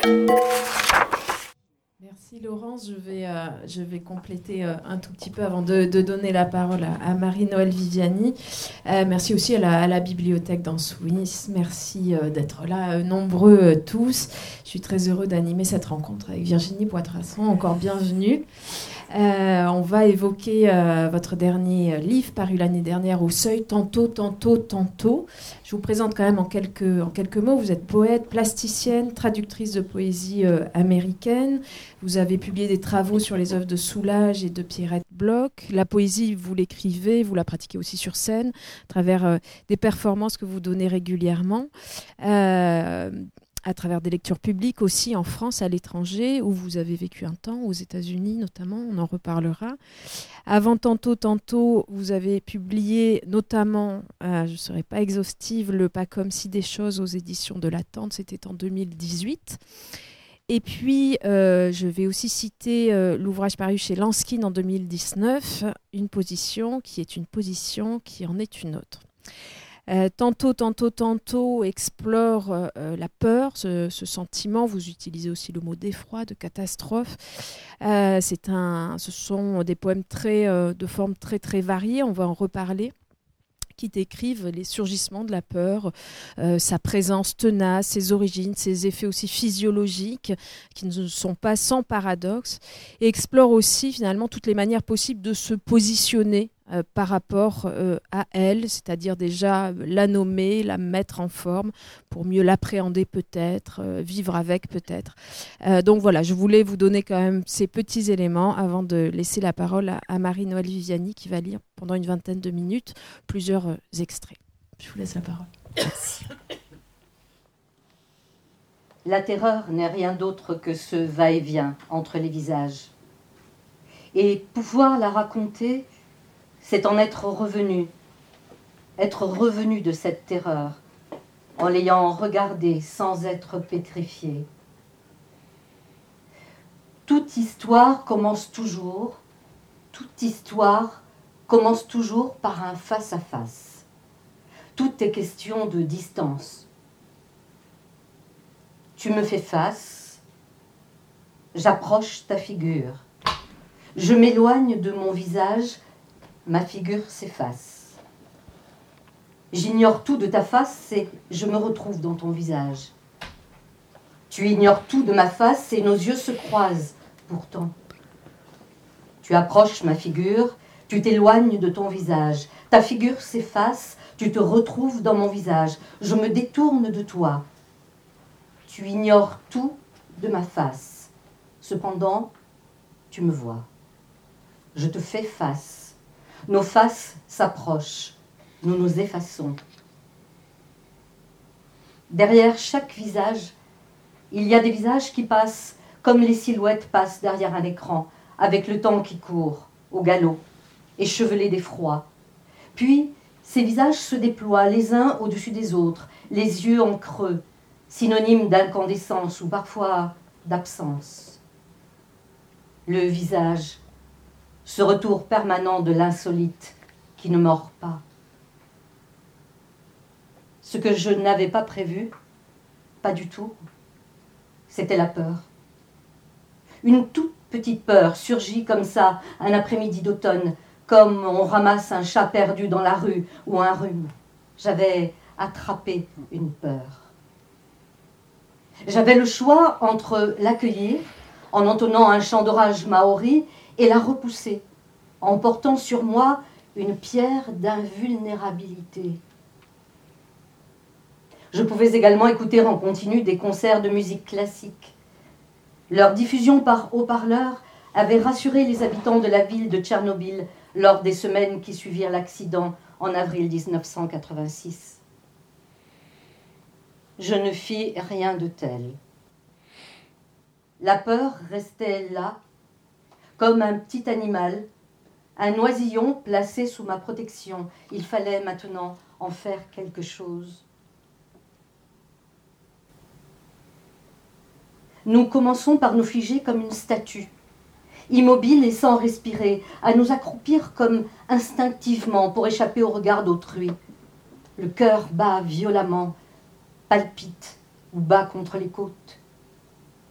Merci Laurence, je vais compléter un tout petit peu avant de donner la parole à Marie-Noëlle Viviani. Merci aussi à la bibliothèque d'Ansouis, merci d'être là nombreux tous. Je suis très heureux d'animer cette rencontre avec Virginie Poitras-San, encore bienvenue. On va évoquer votre dernier livre paru l'année dernière au Seuil, Tantôt, tantôt, tantôt. Je vous présente quand même en quelques mots. Vous êtes poète, plasticienne, traductrice de poésie américaine. Vous avez publié des travaux sur les œuvres de Soulages et de Pierrette Bloch. La poésie, vous l'écrivez, vous la pratiquez aussi sur scène, à travers des performances que vous donnez régulièrement. À travers des lectures publiques aussi en France, à l'étranger, où vous avez vécu un temps, aux États-Unis notamment, on en reparlera. Avant Tantôt, tantôt, vous avez publié notamment, je ne serai pas exhaustive, Le Pas comme si des choses aux éditions de l'Attente, c'était en 2018. Et puis, je vais aussi citer l'ouvrage paru chez Lanskin en 2019, Une position qui est une position qui en est une autre. Tantôt, tantôt, tantôt explore la peur, ce sentiment. Vous utilisez aussi le mot d'effroi, de catastrophe. Ce sont des poèmes de forme très, très variée. On va en reparler, qui décrivent les surgissements de la peur, sa présence tenace, ses origines, ses effets aussi physiologiques, qui ne sont pas sans paradoxe, et explore aussi finalement toutes les manières possibles de se positionner par rapport à elle, c'est-à-dire déjà la nommer, la mettre en forme pour mieux l'appréhender peut-être, vivre avec peut-être. Donc voilà, je voulais vous donner quand même ces petits éléments avant de laisser la parole à Marie-Noëlle Viviani qui va lire pendant une vingtaine de minutes plusieurs extraits. Je vous laisse la parole. Merci. La terreur n'est rien d'autre que ce va-et-vient entre les visages. Et pouvoir la raconter, c'est en être revenu de cette terreur, en l'ayant regardée sans être pétrifié. Toute histoire commence toujours par un face-à-face. Tout est question de distance. Tu me fais face, j'approche ta figure. Je m'éloigne de mon visage, ma figure s'efface. J'ignore tout de ta face et je me retrouve dans ton visage. Tu ignores tout de ma face et nos yeux se croisent pourtant. Tu approches ma figure, tu t'éloignes de ton visage. Ta figure s'efface, tu te retrouves dans mon visage. Je me détourne de toi. Tu ignores tout de ma face. Cependant, tu me vois. Je te fais face. Nos faces s'approchent, nous nous effaçons. Derrière chaque visage, il y a des visages qui passent comme les silhouettes passent derrière un écran, avec le temps qui court, au galop, échevelés d'effroi. Puis, ces visages se déploient les uns au-dessus des autres, les yeux en creux, synonymes d'incandescence ou parfois d'absence. Le visage, ce retour permanent de l'insolite qui ne mord pas. Ce que je n'avais pas prévu, pas du tout, c'était la peur. Une toute petite peur surgit comme ça un après-midi d'automne, comme on ramasse un chat perdu dans la rue ou un rhume. J'avais attrapé une peur. J'avais le choix entre l'accueillir en entonnant un chant d'orage maori et la repousser, en portant sur moi une pierre d'invulnérabilité. Je pouvais également écouter en continu des concerts de musique classique. Leur diffusion par haut-parleur avait rassuré les habitants de la ville de Tchernobyl lors des semaines qui suivirent l'accident en avril 1986. Je ne fis rien de tel. La peur restait là, comme un petit animal, un oisillon placé sous ma protection. Il fallait maintenant en faire quelque chose. Nous commençons par nous figer comme une statue, immobile et sans respirer, à nous accroupir comme instinctivement pour échapper au regard d'autrui. Le cœur bat violemment, palpite ou bat contre les côtes.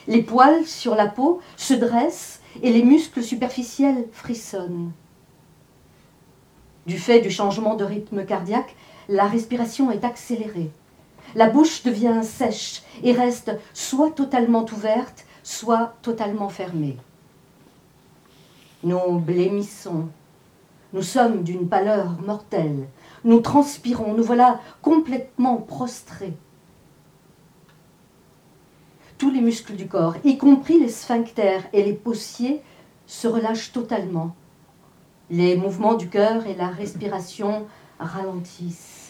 Les poils sur la peau se dressent et les muscles superficiels frissonnent. Du fait du changement de rythme cardiaque, la respiration est accélérée. La bouche devient sèche et reste soit totalement ouverte, soit totalement fermée. Nous blêmissons. Nous sommes d'une pâleur mortelle. Nous transpirons. Nous voilà complètement prostrés. Tous les muscles du corps, y compris les sphincters et les pauciers, se relâchent totalement. Les mouvements du cœur et la respiration ralentissent.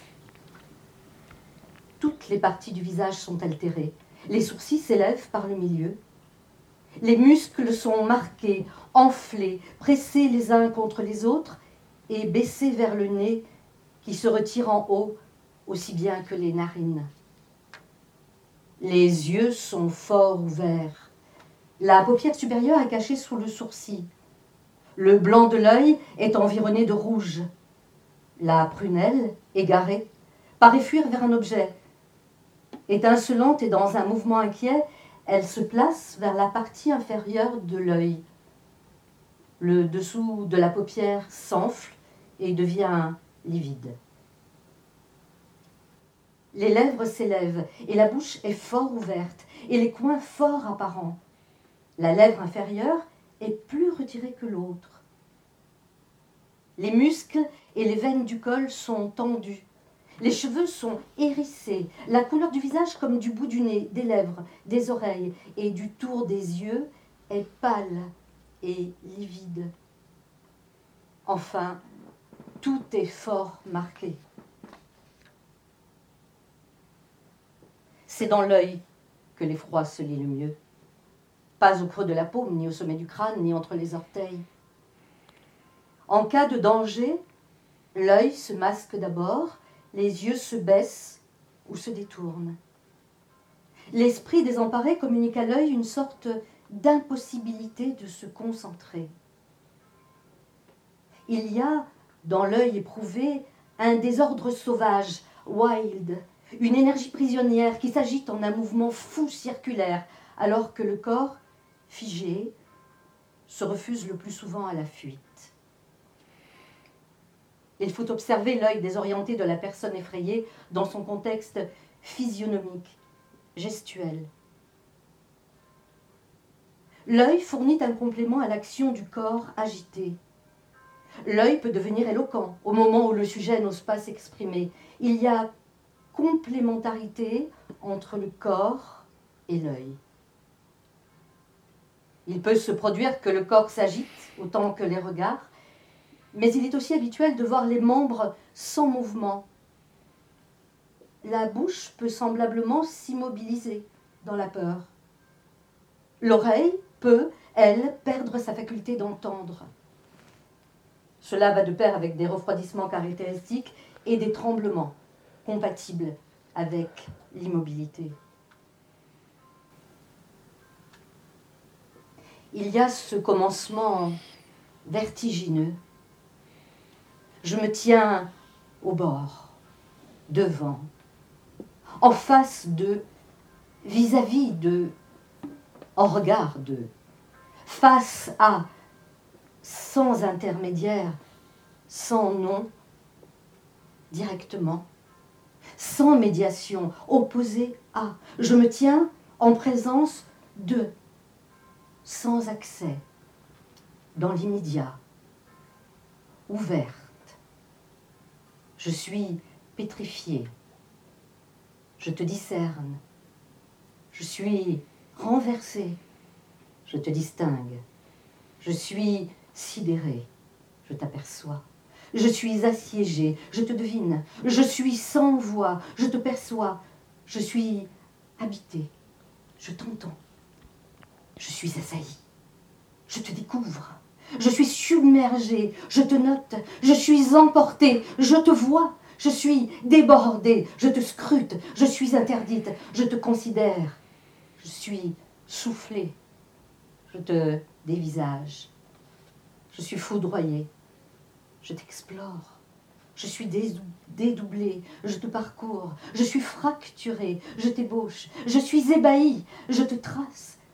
Toutes les parties du visage sont altérées. Les sourcils s'élèvent par le milieu. Les muscles sont marqués, enflés, pressés les uns contre les autres et baissés vers le nez qui se retire en haut aussi bien que les narines. Les yeux sont fort ouverts. La paupière supérieure est cachée sous le sourcil. Le blanc de l'œil est environné de rouge. La prunelle, égarée, paraît fuir vers un objet. Étincelante et dans un mouvement inquiet, elle se place vers la partie inférieure de l'œil. Le dessous de la paupière s'enfle et devient livide. Les lèvres s'élèvent et la bouche est fort ouverte et les coins fort apparents. La lèvre inférieure est plus retirée que l'autre. Les muscles et les veines du col sont tendus. Les cheveux sont hérissés. La couleur du visage, comme du bout du nez, des lèvres, des oreilles et du tour des yeux, est pâle et livide. Enfin, tout est fort marqué. C'est dans l'œil que l'effroi se lit le mieux. Pas au creux de la paume, ni au sommet du crâne, ni entre les orteils. En cas de danger, l'œil se masque d'abord, les yeux se baissent ou se détournent. L'esprit désemparé communique à l'œil une sorte d'impossibilité de se concentrer. Il y a, dans l'œil éprouvé, un désordre sauvage, wild, une énergie prisonnière qui s'agite en un mouvement fou circulaire, alors que le corps, figé, se refuse le plus souvent à la fuite. Il faut observer l'œil désorienté de la personne effrayée dans son contexte physionomique, gestuel. L'œil fournit un complément à l'action du corps agité. L'œil peut devenir éloquent au moment où le sujet n'ose pas s'exprimer. Il y a complémentarité entre le corps et l'œil. Il peut se produire que le corps s'agite autant que les regards, mais il est aussi habituel de voir les membres sans mouvement. La bouche peut semblablement s'immobiliser dans la peur. L'oreille peut, elle, perdre sa faculté d'entendre. Cela va de pair avec des refroidissements caractéristiques et des tremblements compatibles avec l'immobilité. Il y a ce commencement vertigineux. Je me tiens au bord, devant, en face d'eux, vis-à-vis d'eux, en regard d'eux, face à, sans intermédiaire, sans nom, directement, sans médiation, opposé à. Je me tiens en présence d'eux, sans accès, dans l'immédiat, ouverte. Je suis pétrifiée. Je te discerne. Je suis renversée. Je te distingue. Je suis sidérée. Je t'aperçois. Je suis assiégée. Je te devine. Je suis sans voix. Je te perçois. Je suis habitée. Je t'entends. Je suis assaillie. Je te découvre. Je suis submergée, je te note, je suis emportée, je te vois, je suis débordée, je te scrute, je suis interdite, je te considère, je suis soufflée, je te dévisage, je suis foudroyée, je t'explore, je suis dédoublée, je te parcours, je suis fracturée, je t'ébauche, je suis ébahie, je te trace,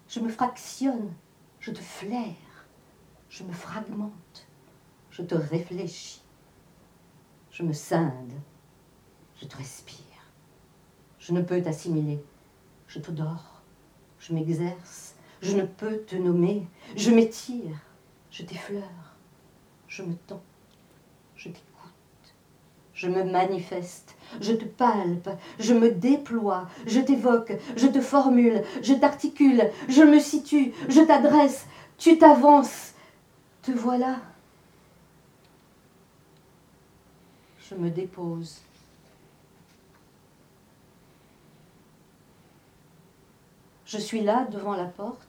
Je me fractionne, je te flaire, je me fragmente, je te réfléchis, je me scinde, je te respire. Je ne peux t'assimiler, je te dors, je m'exerce, je ne peux te nommer, je m'étire, je t'effleure, je me tends, je t'écoute, je me manifeste, je te palpe, je me déploie, je t'évoque, je te formule, je t'articule, je me situe, je t'adresse, tu t'avances, te voilà. Je me dépose. Je suis là devant la porte.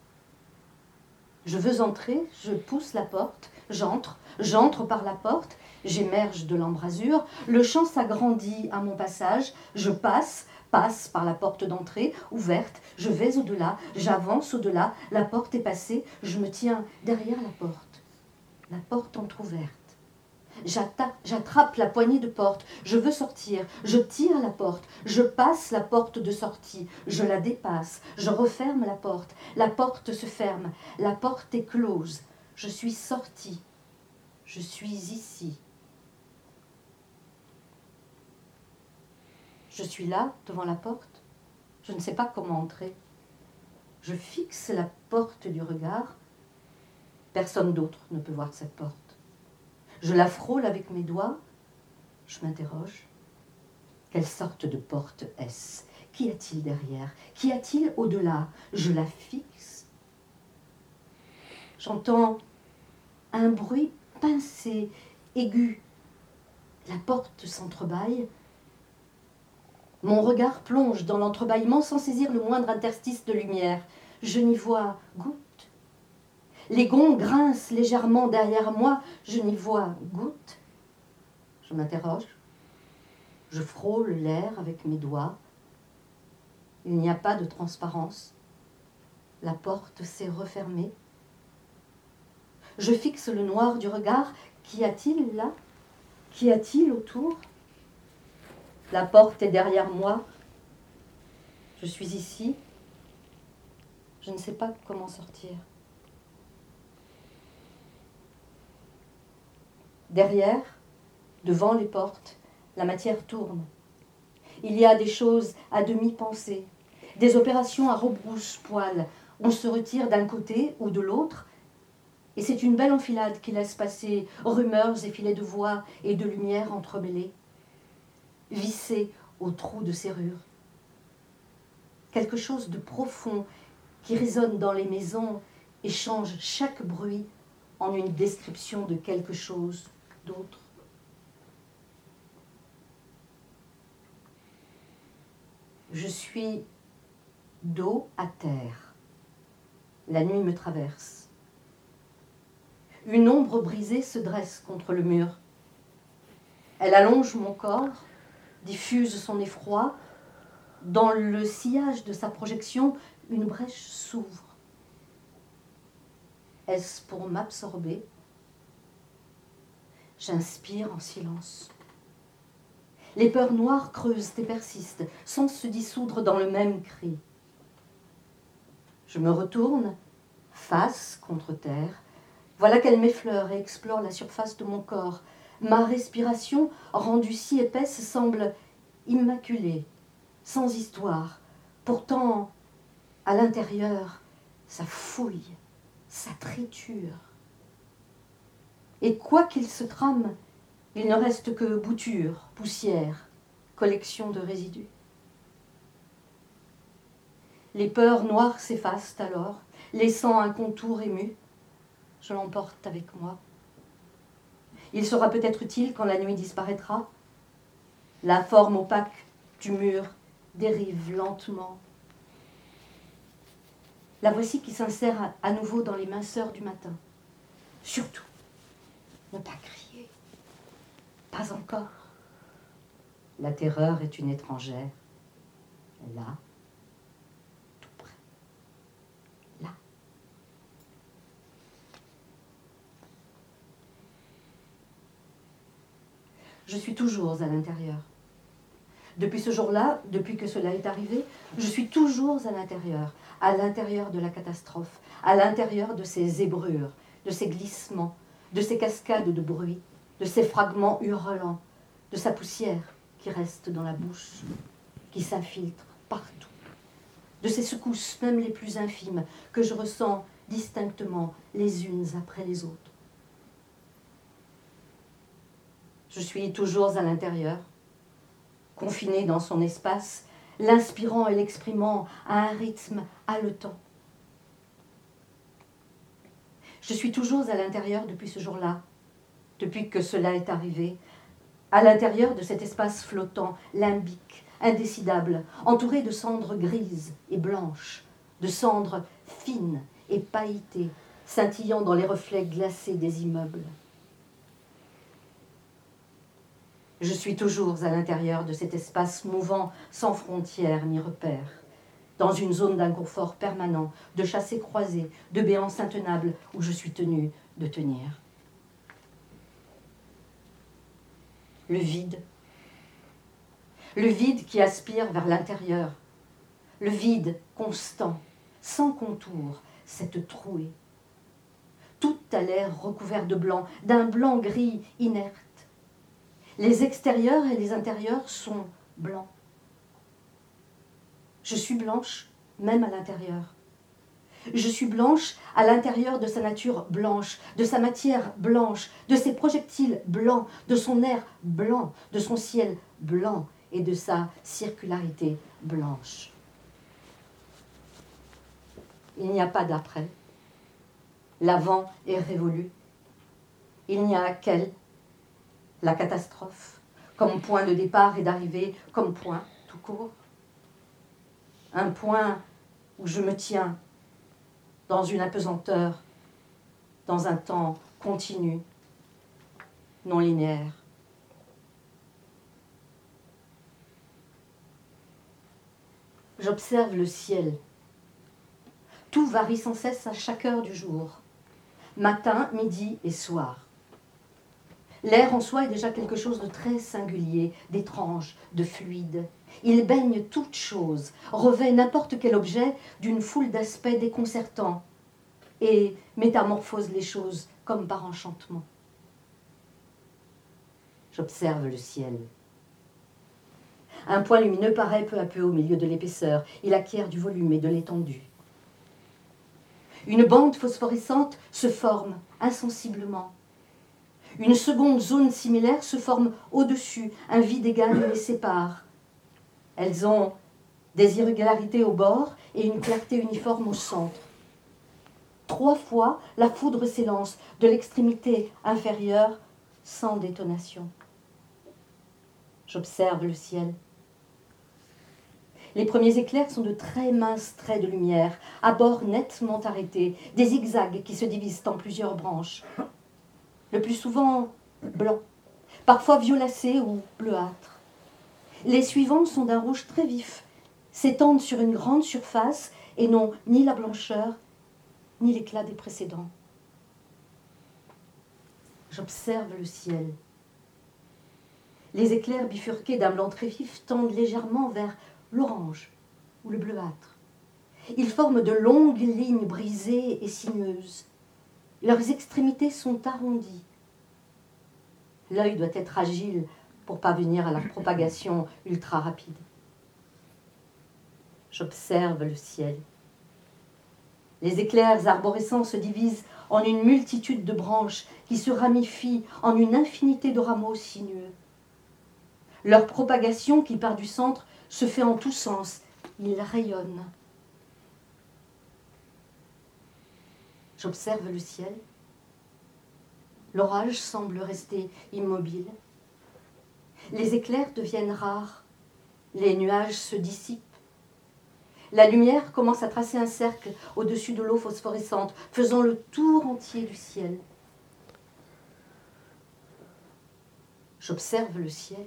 Je veux entrer, je pousse la porte, j'entre par la porte, j'émerge de l'embrasure, le champ s'agrandit à mon passage, je passe par la porte d'entrée, ouverte, je vais au-delà, j'avance au-delà, la porte est passée, je me tiens derrière la porte entr'ouverte. J'attrape la poignée de porte, je veux sortir, je tire la porte, je passe la porte de sortie, je la dépasse, je referme la porte se ferme, la porte est close, je suis sortie, je suis ici. Je suis là, devant la porte, je ne sais pas comment entrer. Je fixe la porte du regard, personne d'autre ne peut voir cette porte. Je la frôle avec mes doigts, je m'interroge. Quelle sorte de porte est-ce? Qu'y a-t-il derrière? Qu'y a-t-il au-delà? Je la fixe. J'entends un bruit pincé, aigu. La porte s'entrebâille. Mon regard plonge dans l'entrebâillement sans saisir le moindre interstice de lumière. Je n'y vois goutte. Les gonds grincent légèrement derrière moi. Je n'y vois goutte. Je m'interroge. Je frôle l'air avec mes doigts. Il n'y a pas de transparence. La porte s'est refermée. Je fixe le noir du regard. Qu'y a-t-il là? Qu'y a-t-il autour? La porte est derrière moi. Je suis ici. Je ne sais pas comment sortir. Derrière, devant les portes, la matière tourne. Il y a des choses à demi pensées, des opérations à rebrousse-poil. On se retire d'un côté ou de l'autre, et c'est une belle enfilade qui laisse passer rumeurs et filets de voix et de lumière entremêlés, vissés aux trous de serrure. Quelque chose de profond qui résonne dans les maisons et change chaque bruit en une description de quelque chose d'autre. Je suis dos à terre. La nuit me traverse. Une ombre brisée se dresse contre le mur. Elle allonge mon corps, diffuse son effroi. Dans le sillage de sa projection, une brèche s'ouvre. Est-ce pour m'absorber? J'inspire en silence. Les peurs noires creusent et persistent, sans se dissoudre dans le même cri. Je me retourne, face contre terre. Voilà qu'elle m'effleure et explore la surface de mon corps. Ma respiration, rendue si épaisse, semble immaculée, sans histoire. Pourtant, à l'intérieur, ça fouille, ça triture. Et quoi qu'il se trame, il ne reste que bouture, poussière, collection de résidus. Les peurs noires s'effacent alors, laissant un contour ému. Je l'emporte avec moi. Il sera peut-être utile quand la nuit disparaîtra. La forme opaque du mur dérive lentement. La voici qui s'insère à nouveau dans les minceurs du matin. Surtout, ne pas crier. Pas encore. La terreur est une étrangère. Là, tout près. Là. Je suis toujours à l'intérieur. Depuis ce jour-là, depuis que cela est arrivé, je suis toujours à l'intérieur de la catastrophe, à l'intérieur de ces zébrures, de ces glissements, de ces cascades de bruit, de ces fragments hurlants, de sa poussière qui reste dans la bouche, qui s'infiltre partout, de ces secousses, même les plus infimes, que je ressens distinctement les unes après les autres. Je suis toujours à l'intérieur, confiné dans son espace, l'inspirant et l'exprimant à un rythme haletant. Je suis toujours à l'intérieur depuis ce jour-là, depuis que cela est arrivé, à l'intérieur de cet espace flottant, limbique, indécidable, entouré de cendres grises et blanches, de cendres fines et pailletées, scintillant dans les reflets glacés des immeubles. Je suis toujours à l'intérieur de cet espace mouvant, sans frontières ni repères, dans une zone d'inconfort permanent, de chassés-croisés, de béances intenables, où je suis tenue de tenir. Le vide qui aspire vers l'intérieur, le vide constant, sans contour, cette trouée. Tout a l'air recouvert de blanc, d'un blanc gris inerte. Les extérieurs et les intérieurs sont blancs. Je suis blanche, même à l'intérieur. Je suis blanche à l'intérieur de sa nature blanche, de sa matière blanche, de ses projectiles blancs, de son air blanc, de son ciel blanc et de sa circularité blanche. Il n'y a pas d'après. L'avant est révolu. Il n'y a qu'elle, la catastrophe, comme point de départ et d'arrivée, comme point tout court. Un point où je me tiens dans une apesanteur, dans un temps continu, non linéaire. J'observe le ciel. Tout varie sans cesse à chaque heure du jour, matin, midi et soir. L'air en soi est déjà quelque chose de très singulier, d'étrange, de fluide. Il baigne toute chose, revêt n'importe quel objet d'une foule d'aspects déconcertants et métamorphose les choses comme par enchantement. J'observe le ciel. Un point lumineux paraît peu à peu au milieu de l'épaisseur. Il acquiert du volume et de l'étendue. Une bande phosphorescente se forme insensiblement. Une seconde zone similaire se forme au-dessus. Un vide égal les sépare. Elles ont des irrégularités au bord et une clarté uniforme au centre. 3 fois, la foudre s'élance de l'extrémité inférieure sans détonation. J'observe le ciel. Les premiers éclairs sont de très minces traits de lumière, à bords nettement arrêtés, des zigzags qui se divisent en plusieurs branches. Le plus souvent blanc, parfois violacé ou bleuâtre. Les suivants sont d'un rouge très vif, s'étendent sur une grande surface et n'ont ni la blancheur ni l'éclat des précédents. J'observe le ciel. Les éclairs bifurqués d'un blanc très vif tendent légèrement vers l'orange ou le bleuâtre. Ils forment de longues lignes brisées et sinueuses. Leurs extrémités sont arrondies. L'œil doit être agile pour parvenir à la propagation ultra rapide. J'observe le ciel. Les éclairs arborescents se divisent en une multitude de branches qui se ramifient en une infinité de rameaux sinueux. Leur propagation qui part du centre se fait en tous sens. Ils rayonnent. J'observe le ciel. L'orage semble rester immobile. Les éclairs deviennent rares. Les nuages se dissipent. La lumière commence à tracer un cercle au-dessus de l'eau phosphorescente, faisant le tour entier du ciel. J'observe le ciel.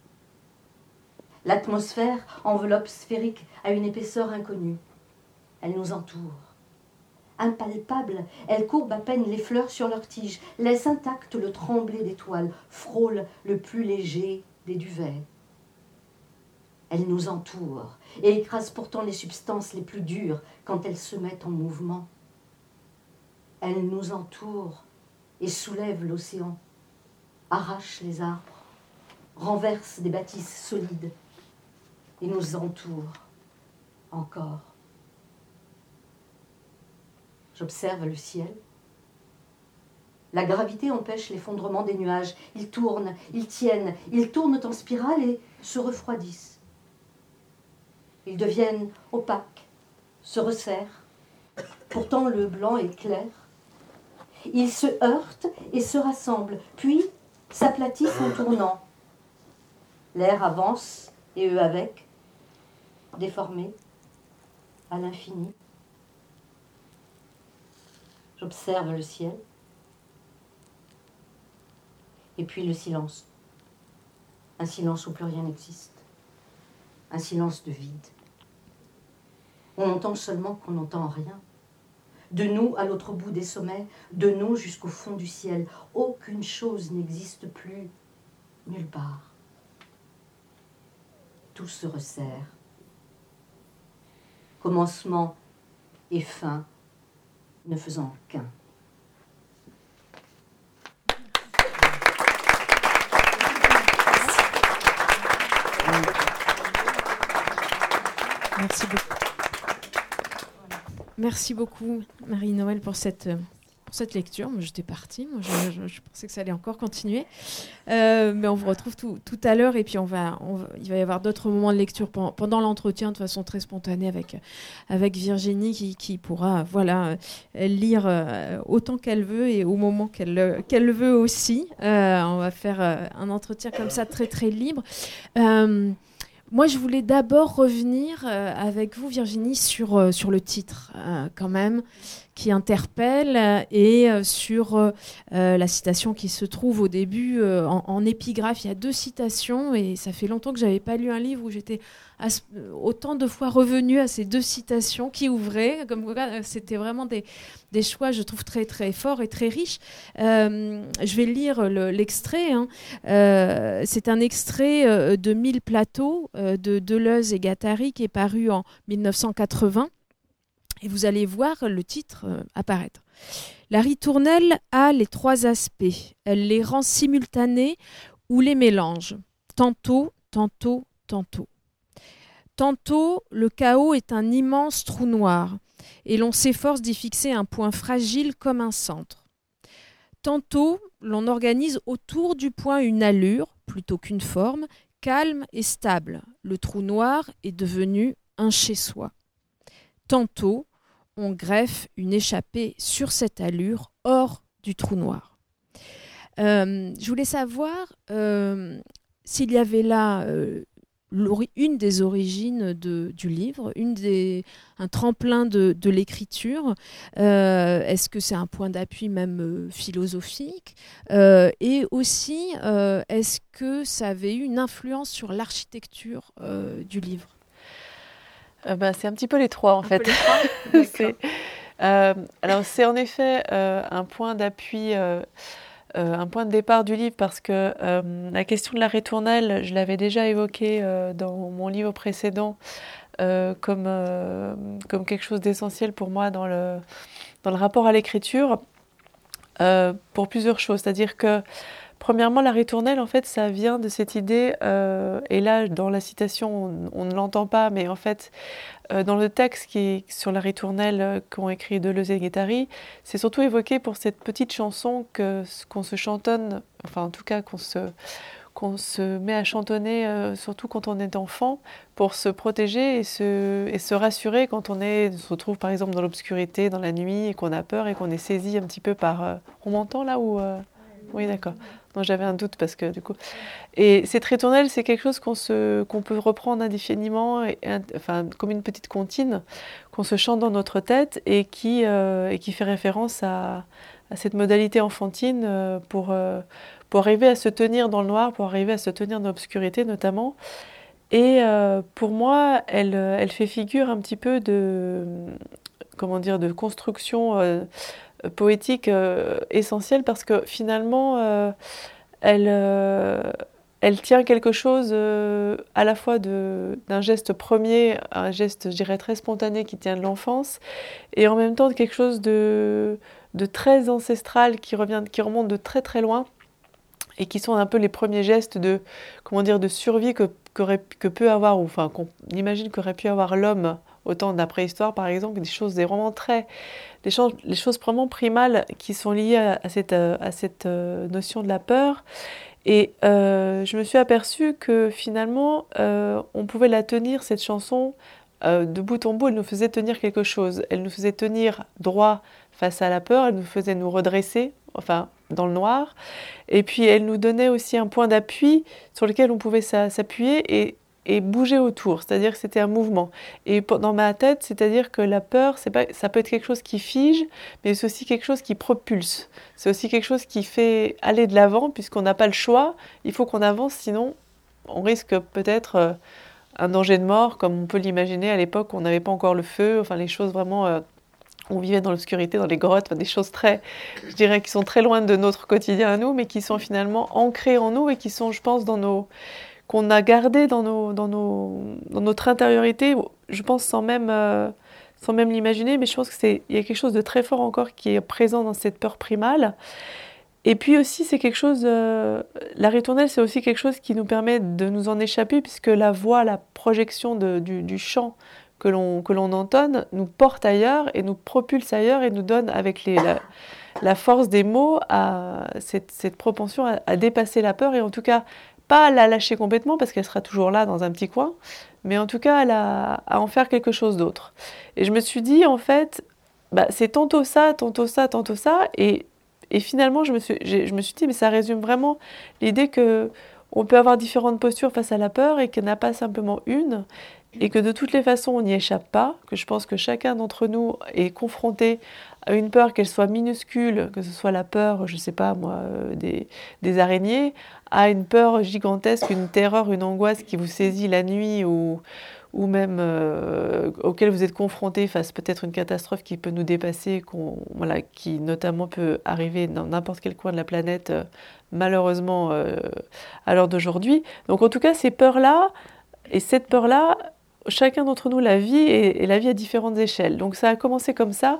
L'atmosphère enveloppe sphérique à une épaisseur inconnue. Elle nous entoure. Impalpable, elle courbe à peine les fleurs sur leurs tiges, laisse intact le tremblé d'étoiles, frôle le plus léger des duvets. Elles nous entourent et écrasent pourtant les substances les plus dures quand elles se mettent en mouvement. Elles nous entourent et soulèvent l'océan, arrachent les arbres, renversent des bâtisses solides et nous entourent encore. J'observe le ciel. La gravité empêche l'effondrement des nuages. Ils tournent, ils tiennent, ils tournent en spirale et se refroidissent. Ils deviennent opaques, se resserrent. Pourtant, le blanc est clair. Ils se heurtent et se rassemblent, puis s'aplatissent en tournant. L'air avance et eux avec, déformés à l'infini. J'observe le ciel. Et puis le silence. Un silence où plus rien n'existe. Un silence de vide. On entend seulement qu'on n'entend rien. De nous à l'autre bout des sommets, de nous jusqu'au fond du ciel, aucune chose n'existe plus nulle part. Tout se resserre. Commencement et fin ne faisant qu'un. Merci beaucoup. Merci beaucoup, Marie-Noëlle, pour cette lecture. Moi, j'étais partie. Moi, je pensais que ça allait encore continuer. Mais on vous retrouve tout à l'heure. Et puis, il va y avoir d'autres moments de lecture pendant l'entretien, de façon très spontanée, avec Virginie, qui pourra lire autant qu'elle veut et au moment qu'elle le veut aussi. On va faire un entretien comme ça, très, très libre. Moi, je voulais d'abord revenir avec vous, Virginie, sur le titre, quand même, qui interpelle, et sur la citation qui se trouve au début en épigraphe. Il y a 2 citations, et ça fait longtemps que je n'avais pas lu un livre où j'étais autant de fois revenue à ces 2 citations qui ouvraient. Comme c'était vraiment des choix, je trouve, très, très forts et très riches. Je vais lire l'extrait. C'est un extrait de 1000 plateaux de Deleuze et Guattari qui est paru en 1980. Et vous allez voir le titre apparaître. La ritournelle a les 3 aspects. Elle les rend simultanés ou les mélange. Tantôt, tantôt, tantôt. Tantôt, le chaos est un immense trou noir et l'on s'efforce d'y fixer un point fragile comme un centre. Tantôt, l'on organise autour du point une allure, plutôt qu'une forme, calme et stable. Le trou noir est devenu un chez-soi. Tantôt, on greffe une échappée sur cette allure, hors du trou noir. Je voulais savoir s'il y avait là une des origines du livre, un tremplin de l'écriture. Est-ce que c'est un point d'appui même philosophique, et aussi, est-ce que ça avait eu une influence sur l'architecture du livre? C'est un petit peu les 3 en fait. Alors c'est en effet un point d'appui, un point de départ du livre, parce que la question de la ritournelle, je l'avais déjà évoquée dans mon livre précédent comme quelque chose d'essentiel pour moi dans le rapport à l'écriture, pour plusieurs choses. C'est-à-dire que premièrement, la ritournelle, en fait, ça vient de cette idée, et là, dans la citation, on ne l'entend pas, mais en fait, dans le texte qui est sur la ritournelle qu'ont écrit Deleuze et Guattari, c'est surtout évoqué pour cette petite chanson qu'on se chantonne, enfin, en tout cas, qu'on se met à chantonner, surtout quand on est enfant, pour se protéger et se rassurer quand on se retrouve, par exemple, dans l'obscurité, dans la nuit, et qu'on a peur et qu'on est saisi un petit peu par... On m'entend là ou... Oui, d'accord. Non, j'avais un doute parce que du coup... Et cette ritournelle, c'est quelque chose qu'on peut reprendre indéfiniment, enfin, comme une petite comptine qu'on se chante dans notre tête et qui fait référence à cette modalité enfantine pour arriver à se tenir dans le noir, pour arriver à se tenir dans l'obscurité notamment. Et pour moi, elle fait figure un petit peu de construction poétique essentielle, parce que finalement, elle elle tient quelque chose à la fois d'un geste premier, un geste, je dirais, très spontané qui tient de l'enfance, et en même temps de quelque chose de très ancestral qui remonte de très très loin, et qui sont un peu les premiers gestes de, comment dire, de survie que peut avoir, ou enfin qu'on imagine qu'aurait pu avoir l'homme au temps de la préhistoire, par exemple, des choses vraiment primales qui sont liées à cette notion de la peur. Et je me suis aperçue que finalement, on pouvait la tenir, cette chanson, de bout en bout. Elle nous faisait tenir quelque chose. Elle nous faisait tenir droit face à la peur. Elle nous faisait nous redresser, enfin, dans le noir. Et puis, elle nous donnait aussi un point d'appui sur lequel on pouvait s'appuyer et bouger autour. C'est-à-dire que c'était un mouvement. Et dans ma tête, c'est-à-dire que la peur, ça peut être quelque chose qui fige, mais c'est aussi quelque chose qui propulse. C'est aussi quelque chose qui fait aller de l'avant, puisqu'on n'a pas le choix. Il faut qu'on avance, sinon on risque peut-être un danger de mort, comme on peut l'imaginer à l'époque où on n'avait pas encore le feu. Enfin, les choses vraiment... on vivait dans l'obscurité, dans les grottes, des choses je dirais, qui sont très loin de notre quotidien à nous, mais qui sont finalement ancrées en nous et qui sont, je pense, qu'on a gardées dans notre intériorité, je pense sans même l'imaginer, mais je pense qu'il y a quelque chose de très fort encore qui est présent dans cette peur primale. Et puis aussi, c'est quelque chose, la ritournelle, c'est aussi quelque chose qui nous permet de nous en échapper, puisque la voix, la projection du chant que l'on entonne nous porte ailleurs et nous propulse ailleurs et nous donne avec la force des mots cette propension à dépasser la peur, et en tout cas pas à la lâcher complètement parce qu'elle sera toujours là dans un petit coin, mais en tout cas à en faire quelque chose d'autre. Et je me suis dit, en fait, c'est tantôt ça, et finalement je me suis dit, mais ça résume vraiment l'idée que on peut avoir différentes postures face à la peur et qu'il n'y en a pas simplement une, et que de toutes les façons on n'y échappe pas, que je pense que chacun d'entre nous est confronté à une peur, qu'elle soit minuscule, que ce soit la peur, je ne sais pas moi, des araignées, à une peur gigantesque, une terreur, une angoisse qui vous saisit la nuit, ou même auquel vous êtes confronté face peut-être une catastrophe qui peut nous dépasser, qui notamment peut arriver dans n'importe quel coin de la planète, malheureusement à l'heure d'aujourd'hui. Donc en tout cas, ces peurs-là, et cette peur-là, chacun d'entre nous la vit, et la vit à différentes échelles. Donc ça a commencé comme ça.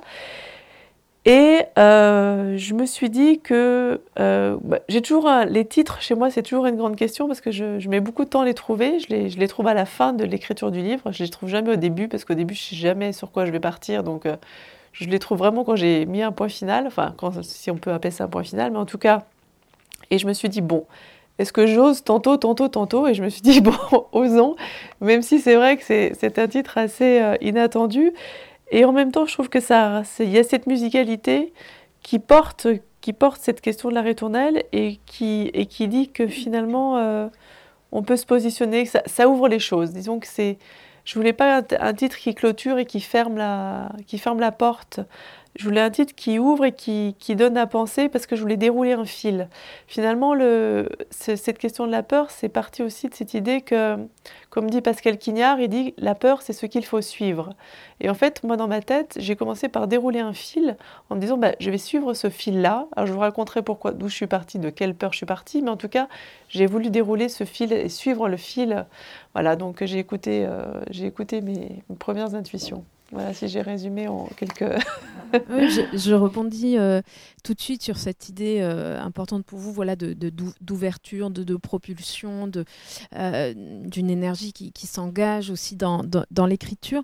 Et je me suis dit que j'ai toujours les titres chez moi, c'est toujours une grande question parce que je mets beaucoup de temps à les trouver. Je les trouve à la fin de l'écriture du livre. Je les trouve jamais au début parce qu'au début je sais jamais sur quoi je vais partir. Donc je les trouve vraiment quand j'ai mis un point final, enfin si on peut appeler ça un point final, mais en tout cas. Et je me suis dit bon, est-ce que j'ose tantôt, et je me suis dit bon, osons, même si c'est vrai que c'est un titre assez inattendu. Et en même temps, je trouve que il y a cette musicalité qui porte cette question de la ritournelle et qui dit que finalement, on peut se positionner, que ça ouvre les choses. Disons que je voulais pas un titre qui clôture et qui ferme la porte. Je voulais un titre qui ouvre et qui donne à penser, parce que je voulais dérouler un fil. Finalement, cette question de la peur, c'est parti aussi de cette idée que, comme dit Pascal Quignard, il dit « la peur, c'est ce qu'il faut suivre ». Et en fait, moi, dans ma tête, j'ai commencé par dérouler un fil en me disant je vais suivre ce fil-là. Alors, je vous raconterai d'où je suis partie, de quelle peur je suis partie, mais en tout cas, j'ai voulu dérouler ce fil et suivre le fil. Voilà, donc j'ai écouté mes premières intuitions. Voilà, si j'ai résumé en quelques... Oui, je rebondis tout de suite sur cette idée importante pour vous, voilà, d'ouverture, de propulsion, d'une énergie qui s'engage aussi dans l'écriture.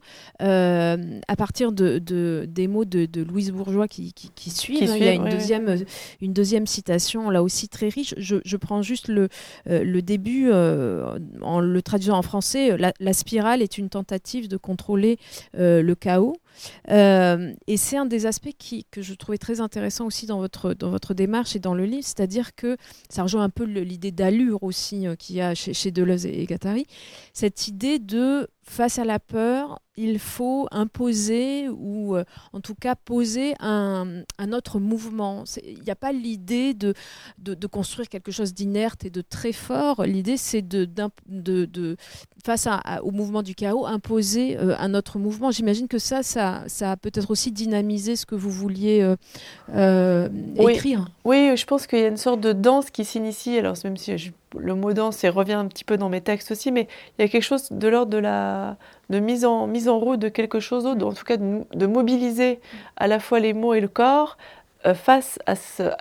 À partir des mots de Louise Bourgeois qui suivent, il y a une deuxième citation, là aussi très riche. Je prends juste le début, en le traduisant en français. La spirale est une tentative de contrôler le chaos. Et c'est un des aspects que je trouvais très intéressant aussi dans votre démarche et dans le livre, c'est-à-dire que ça rejoint un peu l'idée d'allure aussi qu'il y a chez Deleuze et Guattari, cette idée de face à la peur, il faut imposer ou en tout cas poser un autre mouvement. Il n'y a pas l'idée de construire quelque chose d'inerte et de très fort. L'idée, c'est de face au mouvement du chaos, imposer un autre mouvement. J'imagine que ça ça a peut-être aussi dynamisé ce que vous vouliez écrire. Oui, je pense qu'il y a une sorte de danse qui s'initie. Alors, même si le mot danse revient un petit peu dans mes textes aussi, mais il y a quelque chose de l'ordre de mise en route de quelque chose d'autre, en tout cas de mobiliser à la fois les mots et le corps face à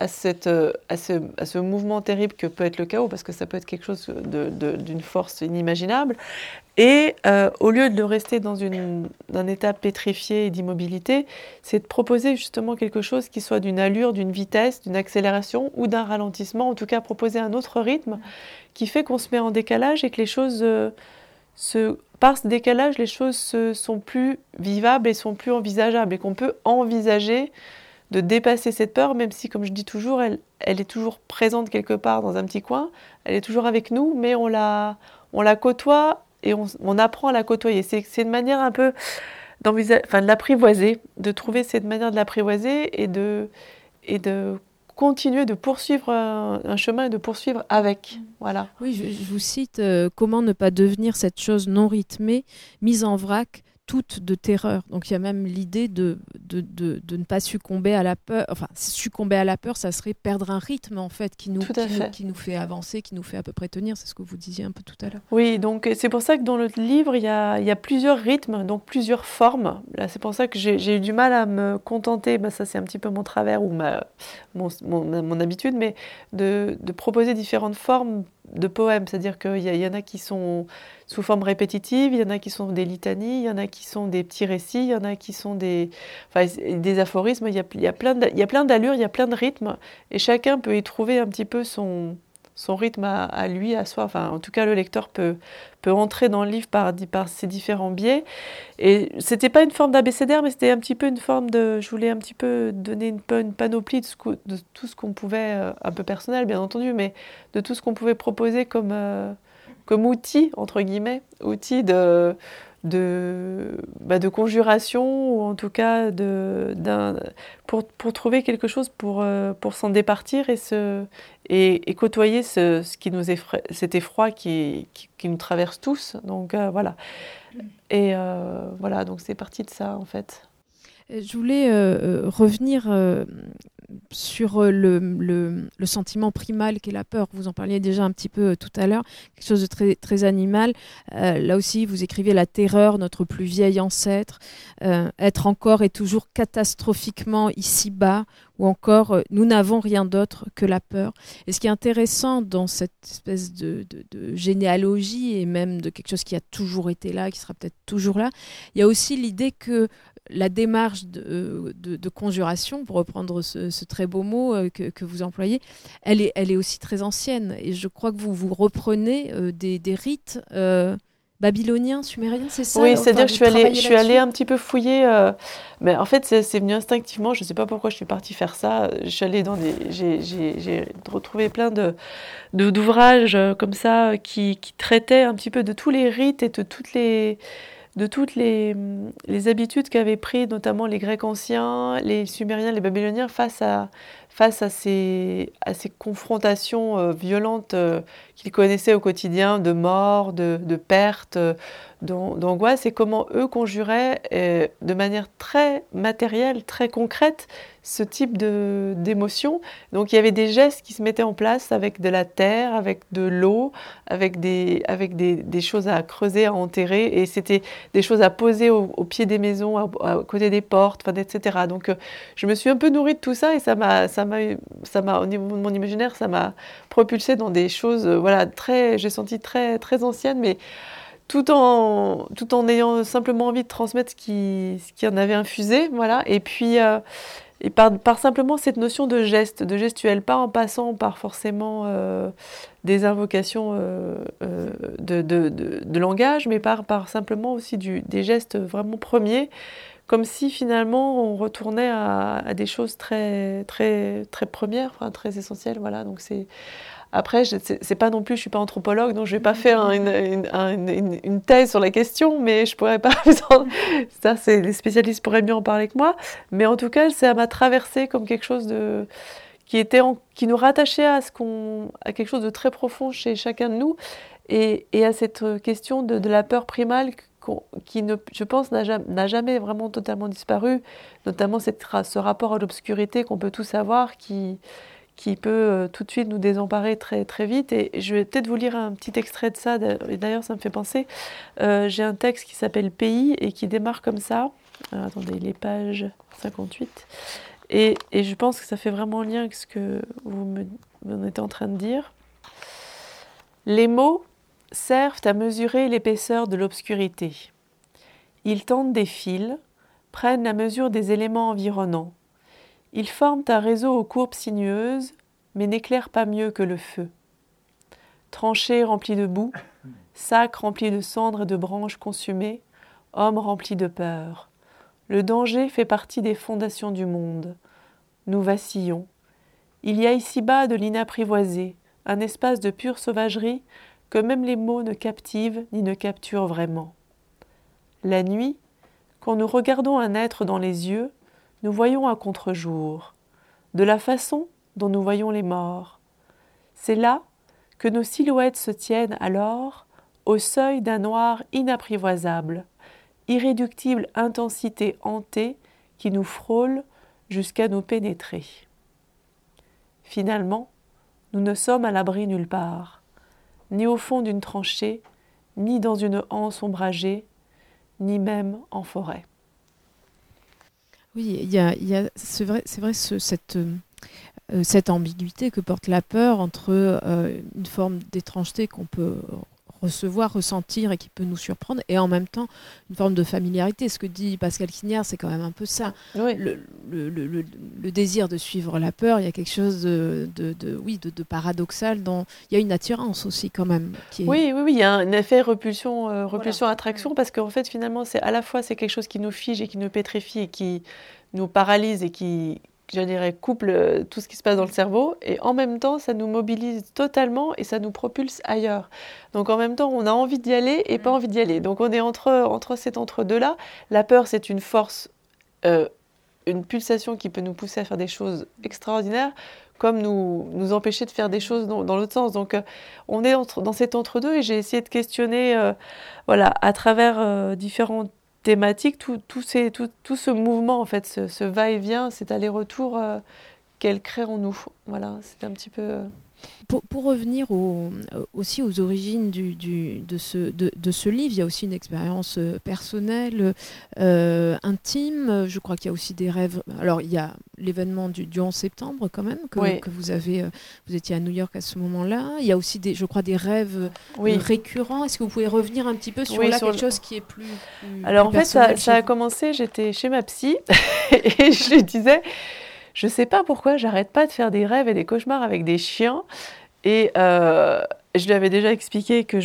ce mouvement terrible que peut être le chaos, parce que ça peut être quelque chose d'une force inimaginable. Et au lieu de rester dans un état pétrifié et d'immobilité, c'est de proposer justement quelque chose qui soit d'une allure, d'une vitesse, d'une accélération ou d'un ralentissement, en tout cas proposer un autre rythme qui fait qu'on se met en décalage et que les choses, par ce décalage, les choses sont plus vivables et sont plus envisageables, et qu'on peut envisager de dépasser cette peur, même si, comme je dis toujours, elle est toujours présente quelque part dans un petit coin, elle est toujours avec nous, mais on la côtoie et on apprend à la côtoyer. C'est une manière un peu de l'apprivoiser, de trouver cette manière de l'apprivoiser et de continuer de poursuivre un chemin et de poursuivre avec. Voilà. Oui, je vous cite, comment ne pas devenir cette chose non rythmée, mise en vrac, toute de terreur. Donc il y a même l'idée de ne pas succomber à la peur. Enfin, succomber à la peur, ça serait perdre un rythme en fait qui nous fait avancer, qui nous fait à peu près tenir. C'est ce que vous disiez un peu tout à l'heure. Oui, donc c'est pour ça que dans le livre, il y a plusieurs rythmes, donc plusieurs formes. Là, c'est pour ça que j'ai eu du mal à me contenter, ça c'est un petit peu mon travers ou mon habitude, mais de proposer différentes formes de poèmes. C'est-à-dire qu'il y en a qui sont sous forme répétitive, il y en a qui sont des litanies, il y en a qui sont des petits récits, il y en a qui sont des aphorismes. Il y a plein d'allures, il y a plein de rythmes, et chacun peut y trouver un petit peu son rythme à lui, à soi. Enfin, en tout cas, le lecteur peut entrer dans le livre par ces différents biais. Et c'était pas une forme d'abécédaire, mais c'était un petit peu une forme je voulais un petit peu donner une panoplie de tout ce qu'on pouvait, un peu personnel bien entendu, mais de tout ce qu'on pouvait proposer comme outil, entre guillemets, outil de conjuration, ou en tout cas pour trouver quelque chose pour s'en départir et côtoyer ce qui nous effraie, cet effroi qui nous traverse tous. Donc voilà. Et voilà, donc c'est parti de ça en fait. Je voulais revenir sur le sentiment primal qu'est la peur. Vous en parliez déjà un petit peu tout à l'heure, quelque chose de très, très animal. Là aussi, vous écrivez la terreur, notre plus vieil ancêtre, être encore et toujours catastrophiquement ici-bas, ou encore nous n'avons rien d'autre que la peur. Et ce qui est intéressant dans cette espèce de généalogie, et même de quelque chose qui a toujours été là, qui sera peut-être toujours là, il y a aussi l'idée que la démarche de conjuration, pour reprendre ce très beau mot que vous employez, elle est aussi très ancienne. Et je crois que vous reprenez des rites babyloniens, sumériens, c'est ça? Oui, c'est-à-dire que je suis allée un petit peu fouiller. Mais en fait, c'est venu instinctivement. Je ne sais pas pourquoi je suis partie faire ça. Je suis allée j'ai retrouvé plein d'ouvrages comme ça qui traitaient un petit peu de tous les rites et de toutes les habitudes qu'avaient pris notamment les Grecs anciens, les Sumériens, les Babyloniens face à ces confrontations violentes qu'ils connaissaient au quotidien, de mort, de pertes, d'angoisse, et comment eux conjuraient de manière très matérielle, très concrète, ce type d'émotions. Donc il y avait des gestes qui se mettaient en place avec de la terre, avec de l'eau, avec des choses à creuser, à enterrer, et c'était des choses à poser au pied des maisons, à côté des portes, etc. Donc je me suis un peu nourrie de tout ça, et ça m'a au niveau de mon imaginaire, ça m'a propulsée dans des choses, j'ai senti très, très anciennes, mais tout en ayant simplement envie de transmettre ce qui en avait infusé, voilà. Et puis et par simplement cette notion de gestuel, pas en passant par forcément des invocations de langage, mais par simplement aussi des gestes vraiment premiers, comme si finalement on retournait à des choses très, très, très premières, très essentielles. Voilà, donc c'est... Après, c'est pas non plus, je suis pas anthropologue, donc je vais pas faire une thèse sur la question, mais je pourrais pas. Ça, les spécialistes pourraient mieux en parler que moi. Mais en tout cas, ça m'a traversé comme quelque chose qui nous rattachait à quelque chose de très profond chez chacun de nous, et à cette question de la peur primale qui je pense, n'a jamais vraiment totalement disparu, notamment ce rapport à l'obscurité qu'on peut tous avoir, qui peut tout de suite nous désemparer très, très vite. Et je vais peut-être vous lire un petit extrait de ça, et d'ailleurs ça me fait penser. J'ai un texte qui s'appelle « Pays » et qui démarre comme ça. Alors, attendez, les pages 58. Et je pense que ça fait vraiment lien avec ce que vous êtes en train de dire. Les mots servent à mesurer l'épaisseur de l'obscurité. Ils tendent des fils, prennent la mesure des éléments environnants. Ils forment un réseau aux courbes sinueuses, mais n'éclairent pas mieux que le feu. Tranchées remplies de boue, sacs remplis de cendres et de branches consumées, hommes remplis de peur. Le danger fait partie des fondations du monde. Nous vacillons. Il y a ici-bas de l'inapprivoisé, un espace de pure sauvagerie que même les mots ne captivent ni ne capturent vraiment. La nuit, quand nous regardons un être dans les yeux, nous voyons à contre-jour, de la façon dont nous voyons les morts. C'est là que nos silhouettes se tiennent alors au seuil d'un noir inapprivoisable, irréductible intensité hantée qui nous frôle jusqu'à nous pénétrer. Finalement, nous ne sommes à l'abri nulle part, ni au fond d'une tranchée, ni dans une anse ombragée, ni même en forêt. Oui, c'est vrai cette ambiguïté que porte la peur entre une forme d'étrangeté qu'on peut recevoir, ressentir et qui peut nous surprendre, et en même temps une forme de familiarité. Ce que dit Pascal Quignard, c'est quand même un peu ça. Oui. Le désir de suivre la peur, il y a quelque chose de paradoxal, dont il y a une attirance aussi quand même. Oui, il y a un effet répulsion-attraction, parce qu'en fait finalement c'est à la fois c'est quelque chose qui nous fige et qui nous pétrifie et qui nous paralyse et qui, je dirais, coupe tout ce qui se passe dans le cerveau, et en même temps ça nous mobilise totalement et ça nous propulse ailleurs. Donc en même temps on a envie d'y aller et pas envie d'y aller. Donc on est entre cet entre-deux-là. La peur, c'est une force, une pulsation qui peut nous pousser à faire des choses extraordinaires, comme nous empêcher de faire des choses dans l'autre sens. Donc on est dans cet entre-deux, et j'ai essayé de questionner à travers différentes thématiques, tout ce mouvement, en fait, ce va-et-vient, cet aller-retour qu'elle crée en nous. Voilà, c'est un petit peu... Pour revenir aussi aux origines de ce livre, il y a aussi une expérience personnelle, intime. Je crois qu'il y a aussi des rêves. Alors, il y a l'événement du 11 septembre, quand même, que vous avez. Vous étiez à New York à ce moment-là. Il y a aussi, je crois, des rêves récurrents. Est-ce que vous pouvez revenir un petit peu sur quelque chose qui est plus Alors, plus en fait, ça a commencé, j'étais chez ma psy, et je lui disais... Je ne sais pas pourquoi j'arrête pas de faire des rêves et des cauchemars avec des chiens. Et je lui avais déjà expliqué que